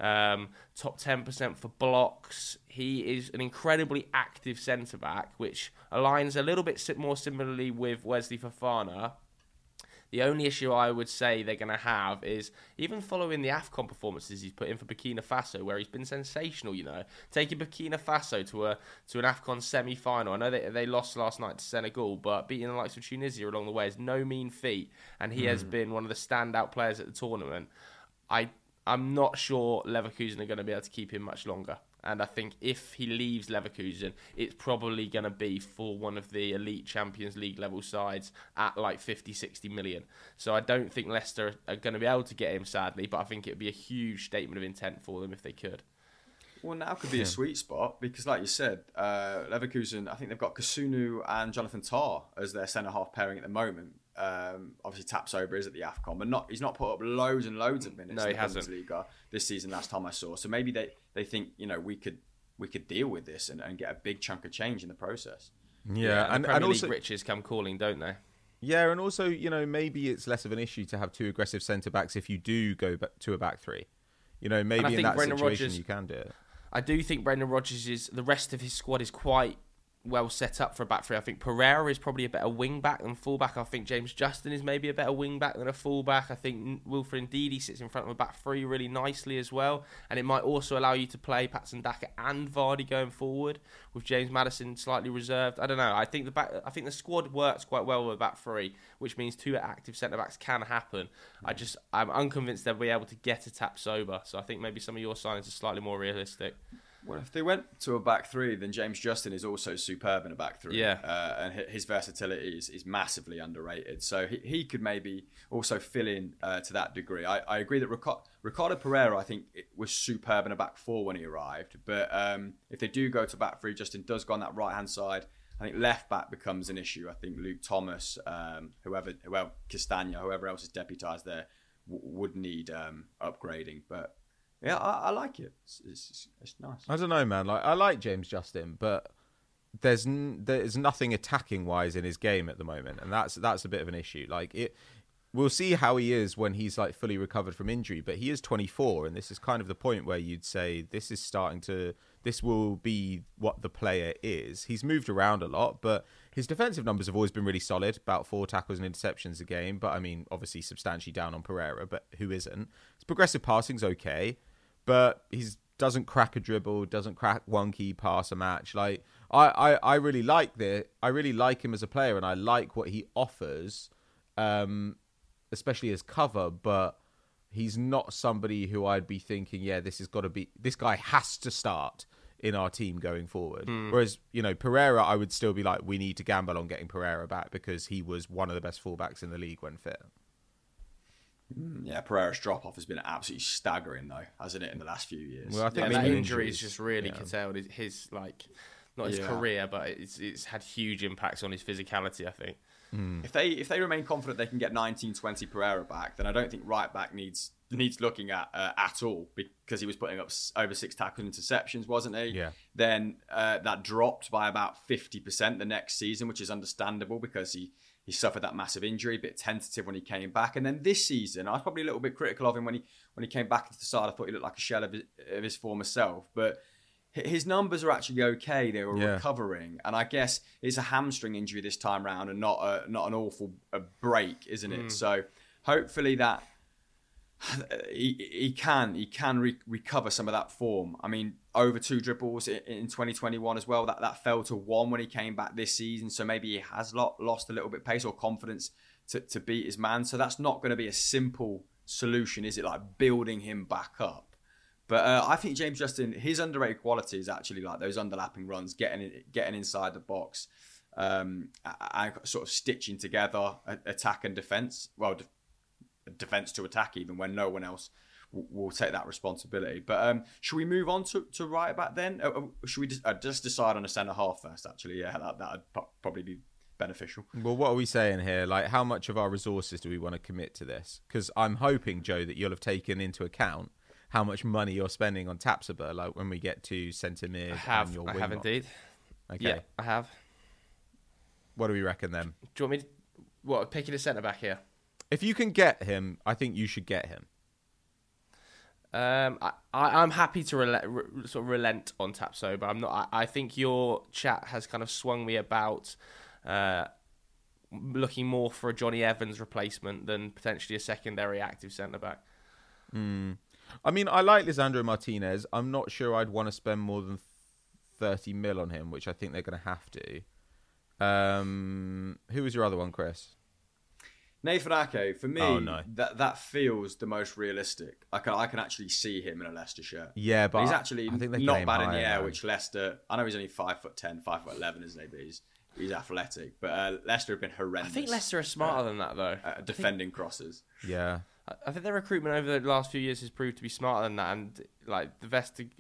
S5: top 10% for blocks. He is an incredibly active centre-back, which aligns a little bit more similarly with Wesley Fofana. The only issue I would say they're going to have is, even following the AFCON performances he's put in for Burkina Faso, where he's been sensational, taking Burkina Faso to an AFCON semi-final. I know they lost last night to Senegal, but beating the likes of Tunisia along the way is no mean feat, and he has been one of the standout players at the tournament. I'm not sure Leverkusen are going to be able to keep him much longer. And I think if he leaves Leverkusen, it's probably going to be for one of the elite Champions League level sides at like 50, 60 million. So I don't think Leicester are going to be able to get him, sadly, but I think it would be a huge statement of intent for them if they could.
S4: Well, now could be a sweet spot because, like you said, Leverkusen, I think they've got Kasunu and Jonathan Tah as their centre-half pairing at the moment. Obviously, Tapsoba is at the AFCON, but he's not put up loads and loads of minutes in the Bundesliga this season. Last time I saw, so maybe they think we could deal with this and get a big chunk of change in the process.
S5: Yeah, and also riches come calling, don't they?
S3: Yeah, and also maybe it's less of an issue to have two aggressive centre backs if you do go to a back three. Maybe in that situation you can do it.
S5: I do think Brendan Rodgers the rest of his squad is quite well set up for a back three. I think Pereira is probably a better wing back than full back. I think James Justin is maybe a better wing back than a full back. I think Wilfred Ndidi sits in front of a back three really nicely as well, and it might also allow you to play Patson Daka and Vardy going forward with James Maddison slightly reserved. I don't know. I think the squad works quite well with a back three, which means two active centre backs can happen. I'm unconvinced they'll be able to get a Tapsoba, so I think maybe some of your signings are slightly more realistic.
S4: Well, if they went to a back three, then James Justin is also superb in a back three.
S5: Yeah.
S4: And his versatility is massively underrated. So he could maybe also fill in to that degree. I agree that Ricardo Pereira, I think, was superb in a back four when he arrived. But if they do go to back three, Justin does go on that right-hand side. I think left back becomes an issue. I think Luke Thomas, whoever Castagna, whoever else is deputised there, would need upgrading. But yeah, I like it. It's nice.
S3: I don't know, man. I like James Justin, but there's nothing attacking wise in his game at the moment, and that's a bit of an issue. We'll see how he is when he's fully recovered from injury, but he is 24, and this is kind of the point where you'd say this is starting to this will be what the player is. He's moved around a lot, but his defensive numbers have always been really solid, about 4 tackles and interceptions a game. But I mean, obviously substantially down on Pereira, but who isn't? His progressive passing's okay, but he doesn't crack a dribble, doesn't crack one key pass a match. Like I really like I really like him as a player, and I like what he offers, especially as cover, but he's not somebody who I'd be thinking, yeah, this guy has to start in our team going forward. Whereas, Pereira, I would still be like, we need to gamble on getting Pereira back because he was one of the best fullbacks in the league when fit.
S4: Yeah, Pereira's drop-off has been absolutely staggering, though, hasn't it, in the last few years?
S3: Well, I think
S5: that injury has just really curtailed his not his career, but it's had huge impacts on his physicality, I think.
S4: If they remain confident they can get 19-20 Pereira back, then I don't think right back needs looking at all, because he was putting up over 6 tackles and interceptions, wasn't he?
S3: Yeah.
S4: Then that dropped by about 50% the next season, which is understandable because he suffered that massive injury, a bit tentative when he came back. And then this season, I was probably a little bit critical of him when he came back into the side. I thought he looked like a shell of his former self, but his numbers are actually okay. They were recovering, and I guess it's a hamstring injury this time round, and not an awful break, isn't it? So hopefully that he can recover some of that form. I mean, over 2 dribbles in 2021 as well. That fell to 1 when he came back this season. So maybe he has lost a little bit of pace or confidence to beat his man. So that's not going to be a simple solution, is it? Like building him back up. But I think James Justin, his underrated quality is actually like those underlapping runs, getting inside the box, and sort of stitching together attack and defense. Well, defense to attack, even when no one else will take that responsibility. But should we move on to right back then? Should we just decide on a centre half first? Actually, yeah, that'd probably be beneficial.
S3: Well, what are we saying here? Like, how much of our resources do we want to commit to this? Because I'm hoping, Joe, that you'll have taken into account how much money you're spending on Tapsoba, like when we get to centre mid.
S5: I have indeed.
S3: Okay.
S5: Yeah, I have.
S3: What do we reckon then?
S5: Do you want me to picking a centre back here?
S3: If you can get him, I think you should get him.
S5: I'm happy to relent on Tapsoba. I'm not. I think your chat has kind of swung me about looking more for a Johnny Evans replacement than potentially a secondary active centre back.
S3: I mean, I like Lisandro Martinez. I'm not sure I'd want to spend more than 30 mil on him, which I think they're going to have to. Who was your other one, Chris?
S4: Nathan Ake, for me, that feels the most realistic. I can actually see him in a Leicester shirt.
S3: Yeah, but
S4: he's actually not bad in the air,
S3: now.
S4: Which Leicester, I know he's only 5'10", 5'11", isn't he? But he's athletic. But Leicester have been horrendous.
S5: I think Leicester are smarter than that, though.
S4: Defending crosses.
S3: Yeah.
S5: I think their recruitment over the last few years has proved to be smarter than that. And like the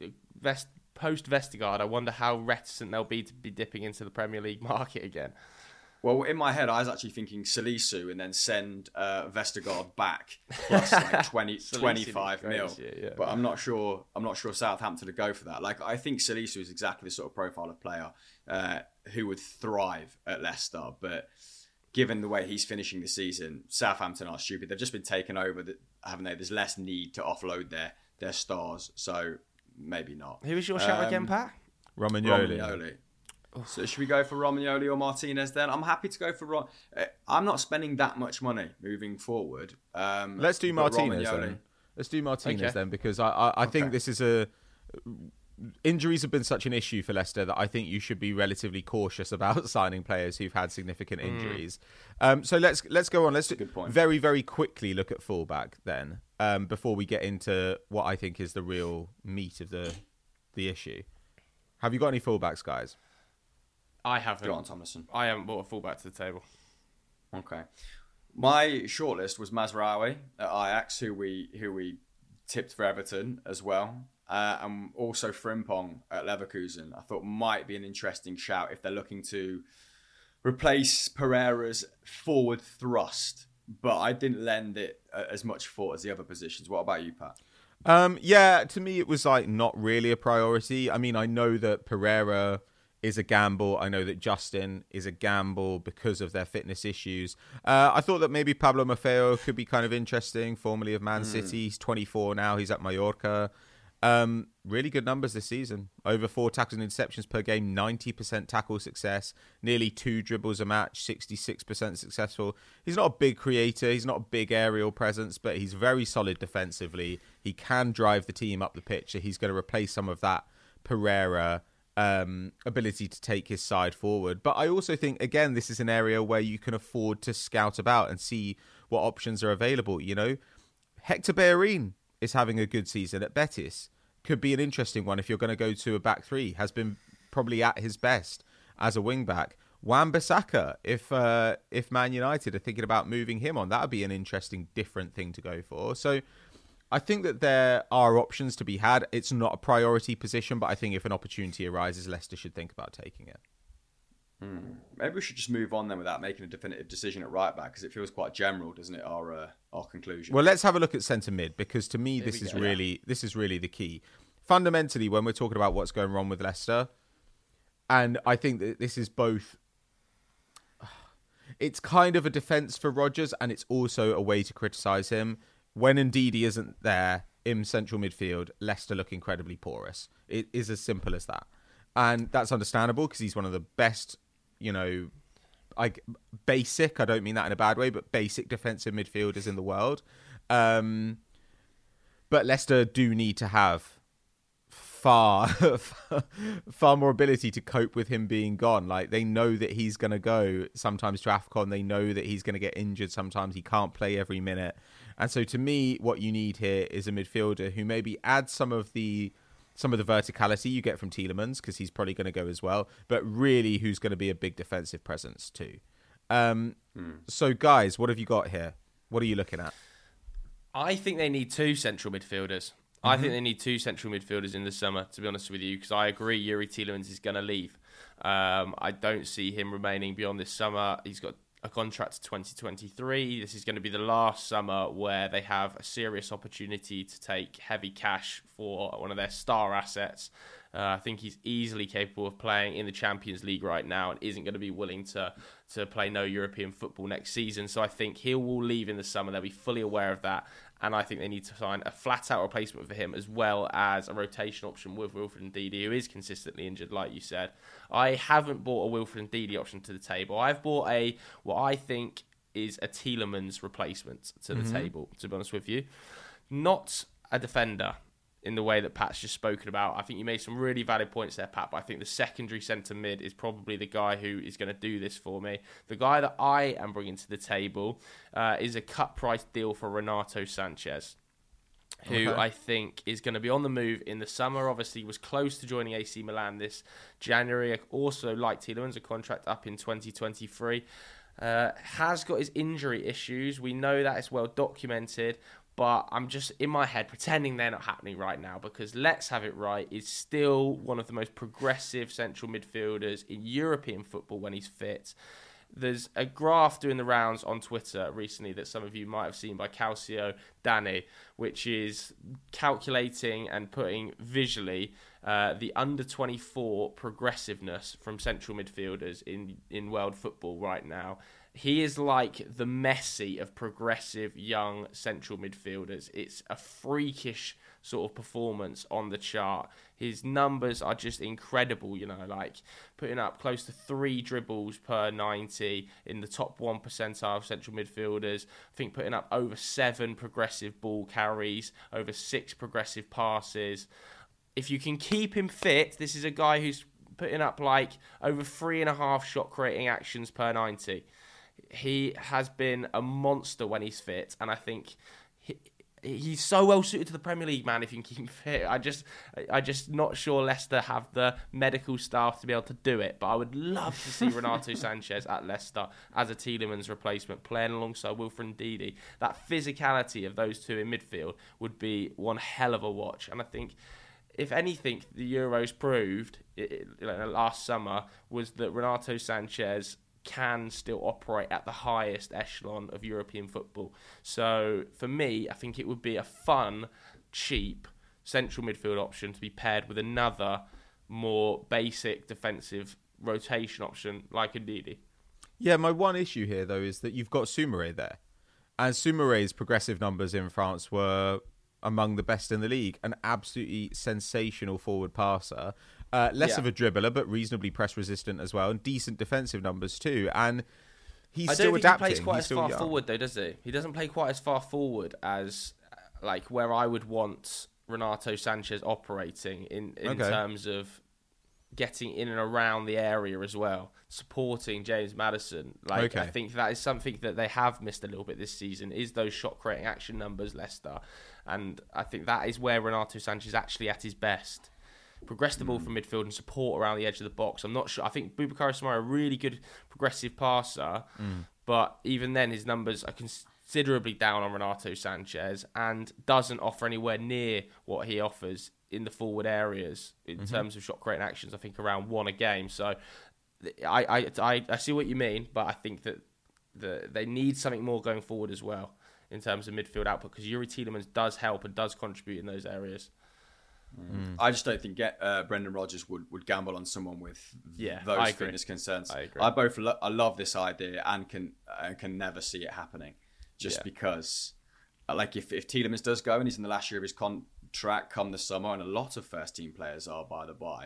S5: post Vestergaard, I wonder how reticent they'll be to be dipping into the Premier League market again.
S4: Well, in my head, I was actually thinking Salisu and then send Vestergaard back plus like 25 mil.
S5: Yeah.
S4: But I'm not sure Southampton would go for that. Like, I think Salisu is exactly the sort of profile of player who would thrive at Leicester. But given the way he's finishing the season, Southampton are stupid. They've just been taken over, haven't they? There's less need to offload their stars. So maybe not.
S5: Who was your shout again, Pat?
S3: Romagnoli.
S4: So should we go for Romagnoli or Martinez then? I'm happy to go for I'm not spending that much money moving forward.
S3: Let's do Martinez then. Let's do Martinez then, because I think this is injuries have been such an issue for Leicester that I think you should be relatively cautious about signing players who've had significant injuries. So let's go on. Let's very, very quickly look at fullback then, before we get into what I think is the real meat of the issue. Have you got any fullbacks, guys?
S5: I haven't.
S4: John Thomason.
S5: I haven't brought a fullback to the table.
S4: Okay. My shortlist was Mazraoui at Ajax, who we tipped for Everton as well. And also Frimpong at Leverkusen. I thought might be an interesting shout if they're looking to replace Pereira's forward thrust. But I didn't lend it as much thought as the other positions. What about you, Pat?
S3: Yeah, to me it was like not really a priority. I mean, I know that Pereira is a gamble. I know that Justin is a gamble because of their fitness issues. I thought that maybe Pablo Maffeo could be kind of interesting, formerly of Man City. He's 24 now. He's at Mallorca. Really good numbers this season. Over 4 tackles and interceptions per game, 90% tackle success, nearly 2 dribbles a match, 66% successful. He's not a big creator. He's not a big aerial presence, but he's very solid defensively. He can drive the team up the pitch. So he's going to replace some of that Pereira ability to take his side forward. But I also think, again, this is an area where you can afford to scout about and see what options are available. You know, Hector Bellerin is having a good season at Betis. Could be an interesting one if you're going to go to a back three. Has been probably at his best as a wing back. Wan-Bissaka, if Man United are thinking about moving him on, that would be an interesting, different thing to go for. So I think that there are options to be had. It's not a priority position, but I think if an opportunity arises, Leicester should think about taking it.
S4: Maybe we should just move on then without making a definitive decision at right back, because it feels quite general, doesn't it? Our conclusion.
S3: Well, let's have a look at centre mid, because to me this is really the key. Fundamentally, when we're talking about what's going wrong with Leicester, and I think that this is both. It's kind of a defence for Rodgers, and it's also a way to criticise him. When Ndidi isn't there in central midfield, Leicester look incredibly porous. It is as simple as that, and that's understandable because he's one of the best. Basic, I don't mean that in a bad way, but basic defensive midfielders in the world. But Leicester do need to have far more ability to cope with him being gone. Like, they know that he's going to go sometimes to AFCON. They know that he's going to get injured sometimes. He can't play every minute. And so to me, what you need here is a midfielder who maybe adds some of the verticality you get from Tielemans, because he's probably going to go as well, but really who's going to be a big defensive presence too. So guys, what have you got here? What are you looking at?
S5: I think they need 2 central midfielders. I think they need 2 central midfielders in the summer, to be honest with you, because I agree Youri Tielemans is going to leave. I don't see him remaining beyond this summer. He's got a contract to 2023. This is going to be the last summer where they have a serious opportunity to take heavy cash for one of their star assets. I think he's easily capable of playing in the Champions League right now and isn't going to be willing to play no European football next season. So I think he will leave in the summer. They'll be fully aware of that. And I think they need to find a flat-out replacement for him, as well as a rotation option with Wilfred Ndidi, who is consistently injured, like you said. I haven't bought a Wilfred Ndidi option to the table. I've bought what I think is a Tielemans replacement to the table, to be honest with you. Not a defender in the way that Pat's just spoken about. I think you made some really valid points there, Pat, but I think the secondary centre mid is probably the guy who is going to do this for me. The guy that I am bringing to the table is a cut price deal for Renato Sanchez, who I think is going to be on the move in the summer. Obviously, was close to joining AC Milan this January. Also, like Tielemans, a contract up in 2023. Has got his injury issues. We know that, it's well documented. But I'm just, in my head, pretending they're not happening right now, because let's have it right, is still one of the most progressive central midfielders in European football when he's fit. There's a graph doing the rounds on Twitter recently that some of you might have seen by Calcio Danny, which is calculating and putting visually the under-24 progressiveness from central midfielders in world football right now. He is like the Messi of progressive young central midfielders. It's a freakish sort of performance on the chart. His numbers are just incredible, like putting up close to 3 dribbles per 90 in the top 1 percentile of central midfielders. I think putting up over 7 progressive ball carries, over 6 progressive passes. If you can keep him fit, this is a guy who's putting up like over 3.5 shot creating actions per 90. He has been a monster when he's fit, and I think he's so well suited to the Premier League, man. If you can keep him fit, I just not sure Leicester have the medical staff to be able to do it. But I would love to see Renato Sanchez at Leicester as a Tielemans replacement, playing alongside Wilfred Ndidi. That physicality of those two in midfield would be one hell of a watch, and I think, if anything, the Euros proved last summer was that Renato Sanchez can still operate at the highest echelon of European football. So for me, I think it would be a fun, cheap central midfield option to be paired with another more basic defensive rotation option like Ndidi.
S3: Yeah, my one issue here, though, is that you've got Soumaré there. And Soumaré's progressive numbers in France were among the best in the league. An absolutely sensational forward passer. Less of a dribbler, but reasonably press resistant as well, and decent defensive numbers too. And he's still adapting.
S5: He plays quite as far forward, though, does he? He doesn't play quite as far forward as like where I would want Renato Sanchez operating in terms of getting in and around the area as well, supporting James Maddison. I think that is something that they have missed a little bit this season, is those shot creating action numbers, Leicester. And I think that is where Renato Sanchez is actually at his best. Progress the ball from midfield and support around the edge of the box. I'm not sure. I think Boubakary Soumaré, a really good progressive passer, but even then his numbers are considerably down on Renato Sanchez and doesn't offer anywhere near what he offers in the forward areas in terms of shot creating actions. I think around 1 a game. So I see what you mean, but I think that they need something more going forward as well in terms of midfield output, because Youri Tielemans does help and does contribute in those areas.
S4: I just don't think Brendan Rodgers would gamble on someone with those fitness concerns. I agree. I love this idea and can never see it happening, because like if Tielemans does go and he's in the last year of his contract come the summer, and a lot of first team players are, by the by.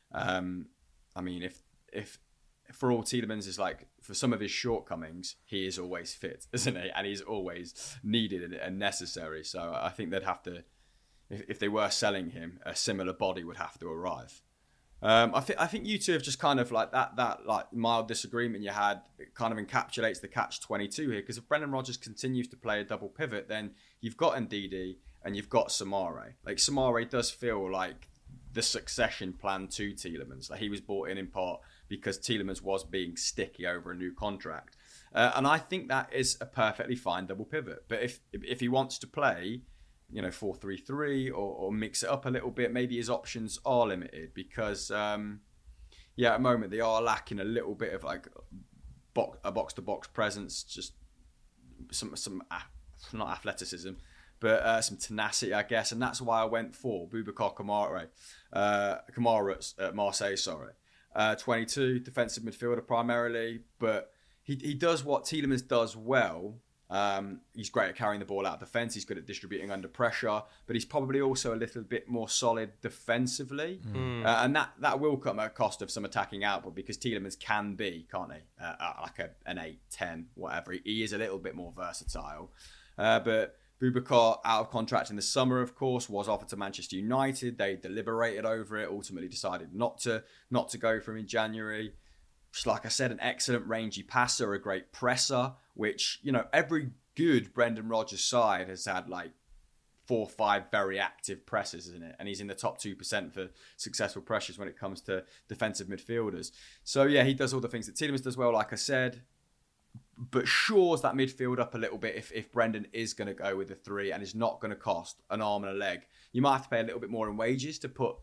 S4: I mean, if for all Tielemans is like, for some of his shortcomings, he is always fit, isn't he? And he's always needed and necessary. So I think they'd have to, if they were selling him, a similar body would have to arrive. I think you two have just kind of like that like mild disagreement you had. It kind of encapsulates the catch-22 here, because if Brendan Rodgers continues to play a double pivot, then you've got Ndidi and you've got Soumaré. Like, Soumaré does feel like the succession plan to Tielemans. Like, he was brought in part because Tielemans was being sticky over a new contract, and I think that is a perfectly fine double pivot. But if he wants to play, 4-3-3 or mix it up a little bit, maybe his options are limited, because at the moment they are lacking a little bit of like a box-to-box presence, just some not athleticism, but some tenacity, I guess, and that's why I went for Boubakary Kamara at Marseille. 22, defensive midfielder primarily, but he does what Tielemans does well. He's great at carrying the ball out of defence. He's good at distributing under pressure, but he's probably also a little bit more solid defensively. And that will come at a cost of some attacking output, because Tielemans can be, can't he? Like an 8, 10, whatever. He is a little bit more versatile. But Boubakary, out of contract in the summer, of course, was offered to Manchester United. They deliberated over it, ultimately decided not to go for him in January. Just like I said, an excellent rangy passer, a great presser, which, every good Brendan Rodgers side has had like 4 or 5 very active pressers, isn't it? And he's in the top 2% for successful pressures when it comes to defensive midfielders. So yeah, he does all the things that Tielemans does well, like I said, but shores that midfield up a little bit if Brendan is going to go with the 3 and is not going to cost an arm and a leg. You might have to pay a little bit more in wages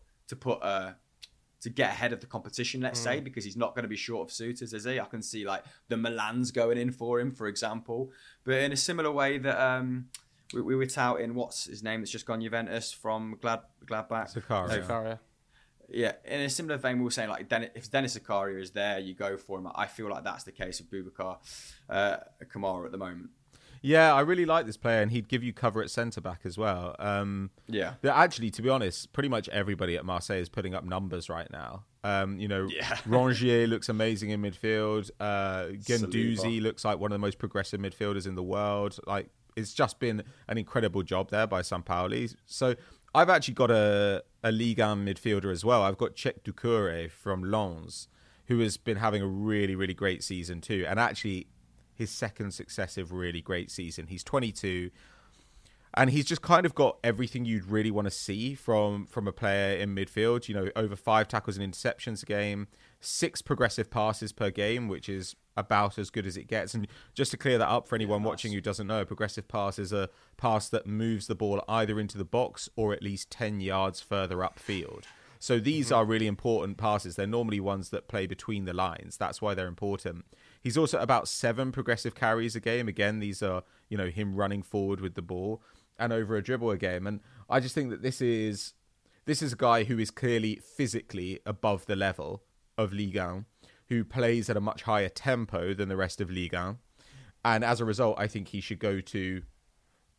S4: to get ahead of the competition, let's say, because he's not going to be short of suitors, is he? I can see like the Milans going in for him, for example. But in a similar way that we were touting, what's his name that's just gone Juventus from Gladbach?
S3: Zakaria.
S4: Yeah, in a similar vein, we were saying like if Dennis Zakaria is there, you go for him. I feel like that's the case with Boubakary Kamara at the moment.
S3: Yeah, I really like this player, and he'd give you cover at centre-back as well. Actually, to be honest, pretty much everybody at Marseille is putting up numbers right now. Rongier looks amazing in midfield. Guendouzi looks like one of the most progressive midfielders in the world. Like, it's just been an incredible job there by Sampaoli. So I've actually got a Ligue 1 midfielder as well. I've got Cheick Doucouré from Lens, who has been having a really, really great season too. And actually, his second successive really great season. He's 22, and he's just kind of got everything you'd really want to see from a player in midfield. Over 5 tackles and interceptions a game, 6 progressive passes per game, which is about as good as it gets. And just to clear that up for anyone watching who doesn't know, a progressive pass is a pass that moves the ball either into the box or at least 10 yards further upfield. So these are really important passes. They're normally ones that play between the lines. That's why they're important. He's also about 7 progressive carries a game. Again, these are, him running forward with the ball, and over a dribble a game. And I just think that this is a guy who is clearly physically above the level of Ligue 1, who plays at a much higher tempo than the rest of Ligue 1. And as a result, I think he should go to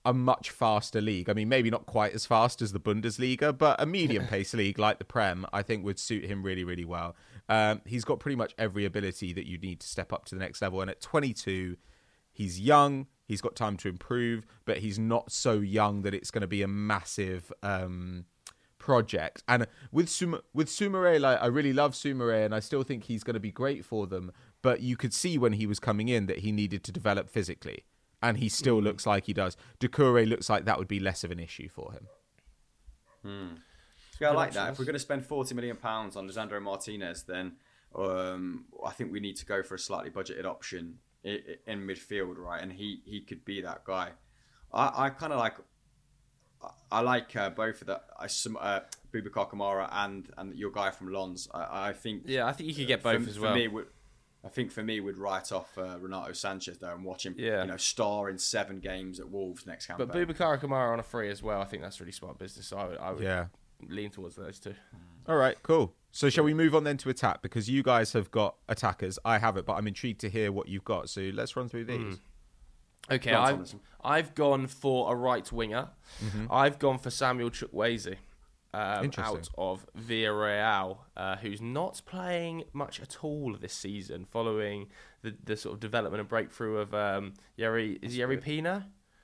S3: a much faster league. I mean, maybe not quite as fast as the Bundesliga, but a medium-paced league like the Prem, I think would suit him really, really well. He's got pretty much every ability that you need to step up to the next level. And at 22, he's young, he's got time to improve, but he's not so young that it's going to be a massive project. And with Soumaré, like, I really love Soumaré, and I still think he's going to be great for them. But you could see when he was coming in that he needed to develop physically. And he still looks like he does. Doucouré looks like that would be less of an issue for him.
S4: Yeah, I like that. If we're going to spend £40 million on Lisandro Martinez, then I think we need to go for a slightly budgeted option in midfield, right? And he could be that guy. I kind of like... I like both of the Boubacar Kamara and your guy from Lens. I think...
S5: Yeah, I think you could get both as well.
S4: I think for me, we'd write off Renato Sanchez there and watch him, star in 7 games at Wolves next campaign.
S5: But Boubacar Kamara on a free as well. I think that's really smart business. So I would lean towards those two.
S3: All right, cool. So shall we move on then to attack? Because you guys have got attackers. I haven't, but I'm intrigued to hear what you've got. So let's run through these.
S5: Okay, I've gone for a right winger. I've gone for Samuel Chukwueze. Out of Villarreal, who's not playing much at all this season following the sort of development and breakthrough of Yerry Pina?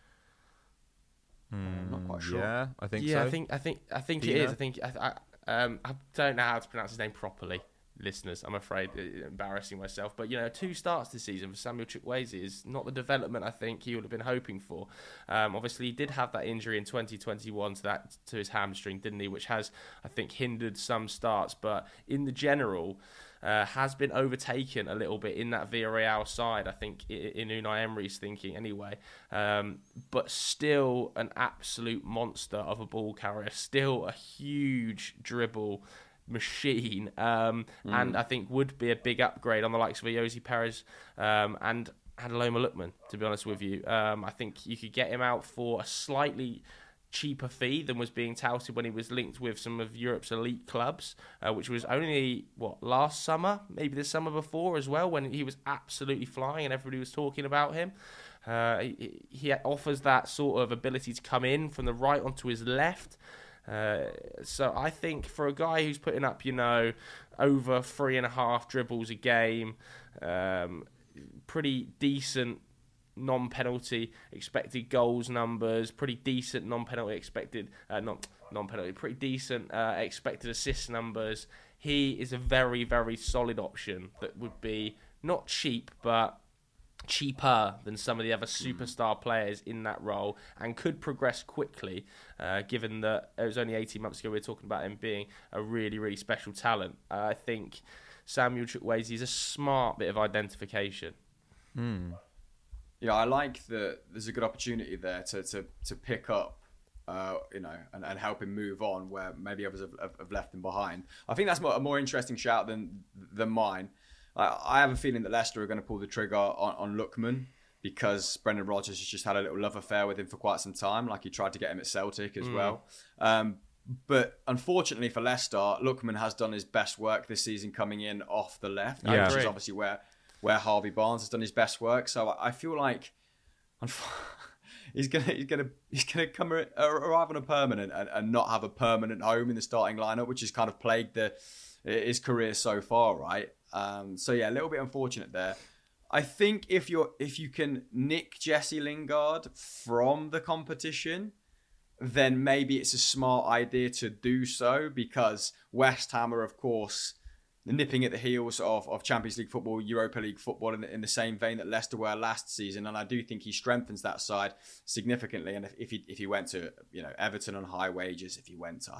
S4: I'm not quite sure.
S3: Yeah, I think so.
S5: Yeah, I think it is. I think I don't know how to pronounce his name properly, listeners. I'm afraid, embarrassing myself. But 2 starts this season for Samuel Chukwueze is not the development I think he would have been hoping for. Obviously, he did have that injury in 2021 to his hamstring, didn't he? Which has, I think, hindered some starts. But in the general, has been overtaken a little bit in that Villarreal side, I think, in Unai Emery's thinking anyway. But still an absolute monster of a ball carrier. Still a huge dribble machine, and I think would be a big upgrade on the likes of Ayoze Perez and Adelomo Lookman, to be honest with you. I think you could get him out for a slightly cheaper fee than was being touted when he was linked with some of Europe's elite clubs, which was only, last summer, maybe the summer before as well, when he was absolutely flying and everybody was talking about him. He offers that sort of ability to come in from the right onto his left. So I think for a guy who's putting up, over 3.5 dribbles a game, pretty decent non-penalty expected goals numbers, pretty decent non-penalty expected, pretty decent expected assist numbers. He is a very, very solid option that would be not cheap, but cheaper than some of the other superstar players in that role and could progress quickly, given that it was only 18 months ago we were talking about him being a really, really special talent. I think Samuel Chukwueze is a smart bit of identification.
S4: Yeah, I like that there's a good opportunity there to pick up, and help him move on where maybe others have left him behind. I think that's a more interesting shout than mine. I have a feeling that Leicester are going to pull the trigger on Lookman because Brendan Rodgers has just had a little love affair with him for quite some time. Like he tried to get him at Celtic as well. But unfortunately for Leicester, Lookman has done his best work this season coming in off the left, which is obviously where Harvey Barnes has done his best work. So I feel like he's gonna arrive on a permanent and not have a permanent home in the starting lineup, which has kind of plagued his career so far, right? So yeah, a little bit unfortunate there. I think if you can nick Jesse Lingard from the competition, then maybe it's a smart idea to do so, because West Ham are, of course, nipping at the heels of Champions League football, Europa League football in the same vein that Leicester were last season, and I do think he strengthens that side significantly. And if he went to Everton on high wages, if he went to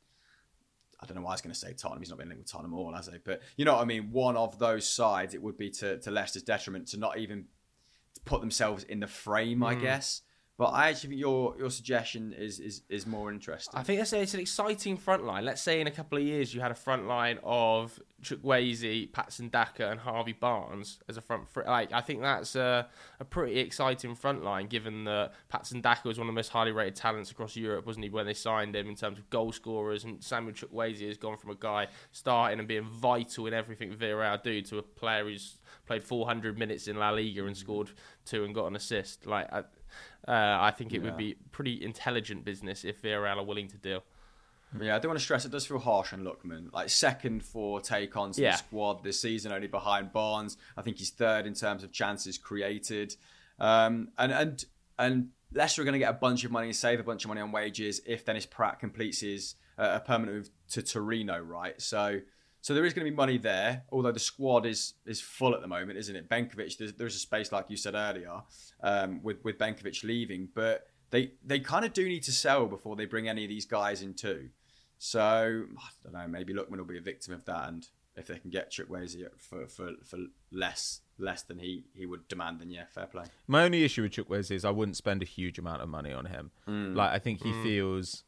S4: I don't know why I was going to say Tottenham. He's not been linked with Tottenham at all, has he? But you know what I mean? One of those sides, it would be to Leicester's detriment to not even put themselves in the frame, I guess. But I actually think your suggestion is more interesting.
S5: I think it's an exciting front line. Let's say in a couple of years you had a front line of Chukwueze, Patson Daka and Harvey Barnes as a front. I think that's a pretty exciting front line, given that Patson Daka was one of the most highly rated talents across Europe, wasn't he, when they signed him in terms of goal scorers, and Samuel Chukwueze has gone from a guy starting and being vital in everything Villarreal do to a player who's played 400 minutes in La Liga and scored 2 and got an assist. Like, I think it would be pretty intelligent business if Villarreal are willing to deal.
S4: Yeah, I do want to stress it does feel harsh on Lookman. Like, second for take-ons in the squad this season, only behind Barnes. I think he's third in terms of chances created. And Leicester are going to get a bunch of money and save a bunch of money on wages if Dennis Pratt completes his a permanent move to Torino, right? So there is going to be money there, although the squad is full at the moment, isn't it? Benkovic, there's a space, like you said earlier, with Benkovic leaving, but they kind of do need to sell before they bring any of these guys in too. So, I don't know, maybe Lookman will be a victim of that, and if they can get Chukwueze for less than he would demand, then fair play.
S3: My only issue with Chukwueze is I wouldn't spend a huge amount of money on him. Like, I think he feels...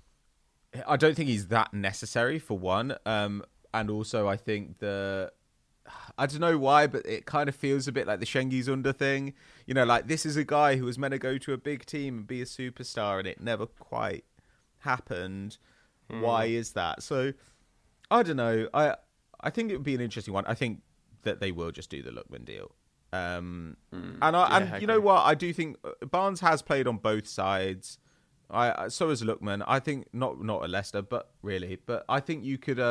S3: I don't think he's that necessary, for one. And also, I think I don't know why, but it kind of feels a bit like the Cengiz Under thing. You know, like, this is a guy who was meant to go to a big team and be a superstar, and it never quite happened. Why is that? So, I don't know. I think it would be an interesting one. I think that they will just do the Lookman deal. And you know what? I do think Barnes has played on both sides. So has Lookman. I think not at Leicester, but I think you could.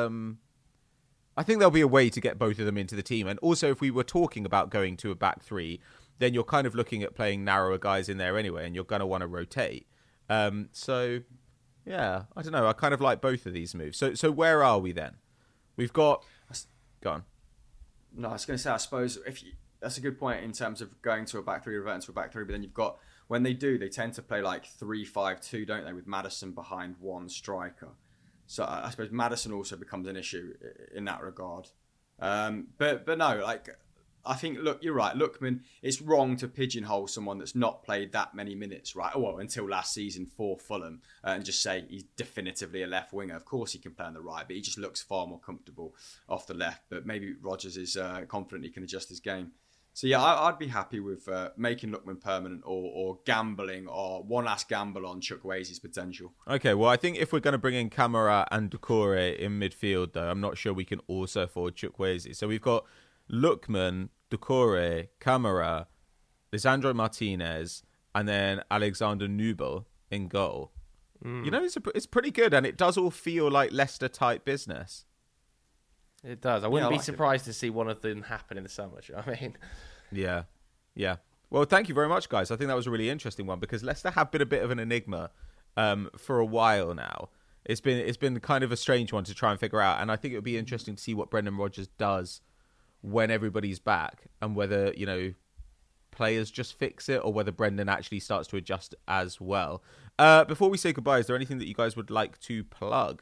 S3: I think there'll be a way to get both of them into the team. And also, if we were talking about going to a back three, then you're kind of looking at playing narrower guys in there anyway, and you're going to want to rotate. So, yeah, I don't know. I kind of like both of these moves. So where are we then? We've got. Go on.
S4: No, I was going to say, I suppose that's a good point in terms of going to a back three, reverting to a back three. But then you've got, when they do, they tend to play like 3-5-2, don't they, with Maddison behind one striker. So I suppose Maddison also becomes an issue in that regard. But no, like, I think, look, you're right. Lookman, it's wrong to pigeonhole someone that's not played that many minutes, right? Well, until last season for Fulham, and just say he's definitively a left winger. Of course he can play on the right, but he just looks far more comfortable off the left. But maybe Rodgers is confident he can adjust his game. So yeah, I'd be happy with making Lookman permanent or gambling, or one last gamble on Chukwueze's potential.
S3: Okay, well, I think if we're going to bring in Camara and Doucouré in midfield, though, I'm not sure we can also afford Chukwueze. So we've got Lookman, Doucouré, Camara, Lisandro Martinez, and then Alexander Nubel in goal. You know, it's pretty good, and it does all feel like Leicester-type business.
S5: It does. I wouldn't be surprised to see one of them happen in the summer. I mean,
S3: yeah. Well, thank you very much, guys. I think that was a really interesting one because Leicester have been a bit of an enigma for a while now. It's been kind of a strange one to try and figure out, and I think it would be interesting to see what Brendan Rodgers does when everybody's back, and whether, you know, players just fix it or whether Brendan actually starts to adjust as well. Before we say goodbye, is there anything that you guys would like to plug?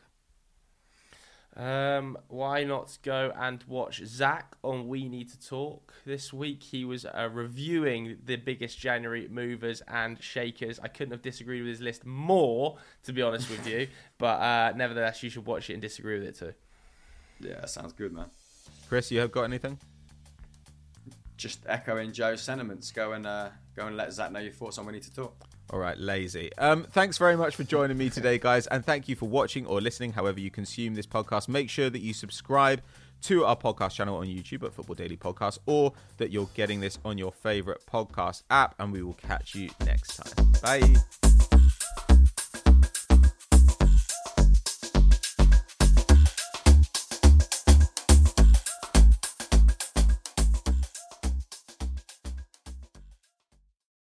S5: Why not go and watch Zach on We Need to Talk this week? He was reviewing the biggest January movers and shakers. I couldn't have disagreed with his list more, to be honest with you. But nevertheless, you should watch it and disagree with it too.
S4: Yeah, sounds good, man.
S3: Chris, you have got anything?
S4: Just echoing Joe's sentiments. Go and let Zach know your thoughts on We Need to Talk.
S3: All right, lazy. Thanks very much for joining me today, guys, and thank you for watching or listening, however you consume this podcast. Make sure that you subscribe to our podcast channel on YouTube at Football Daily Podcast, or that you're getting this on your favourite podcast app, and we will catch you next time. Bye.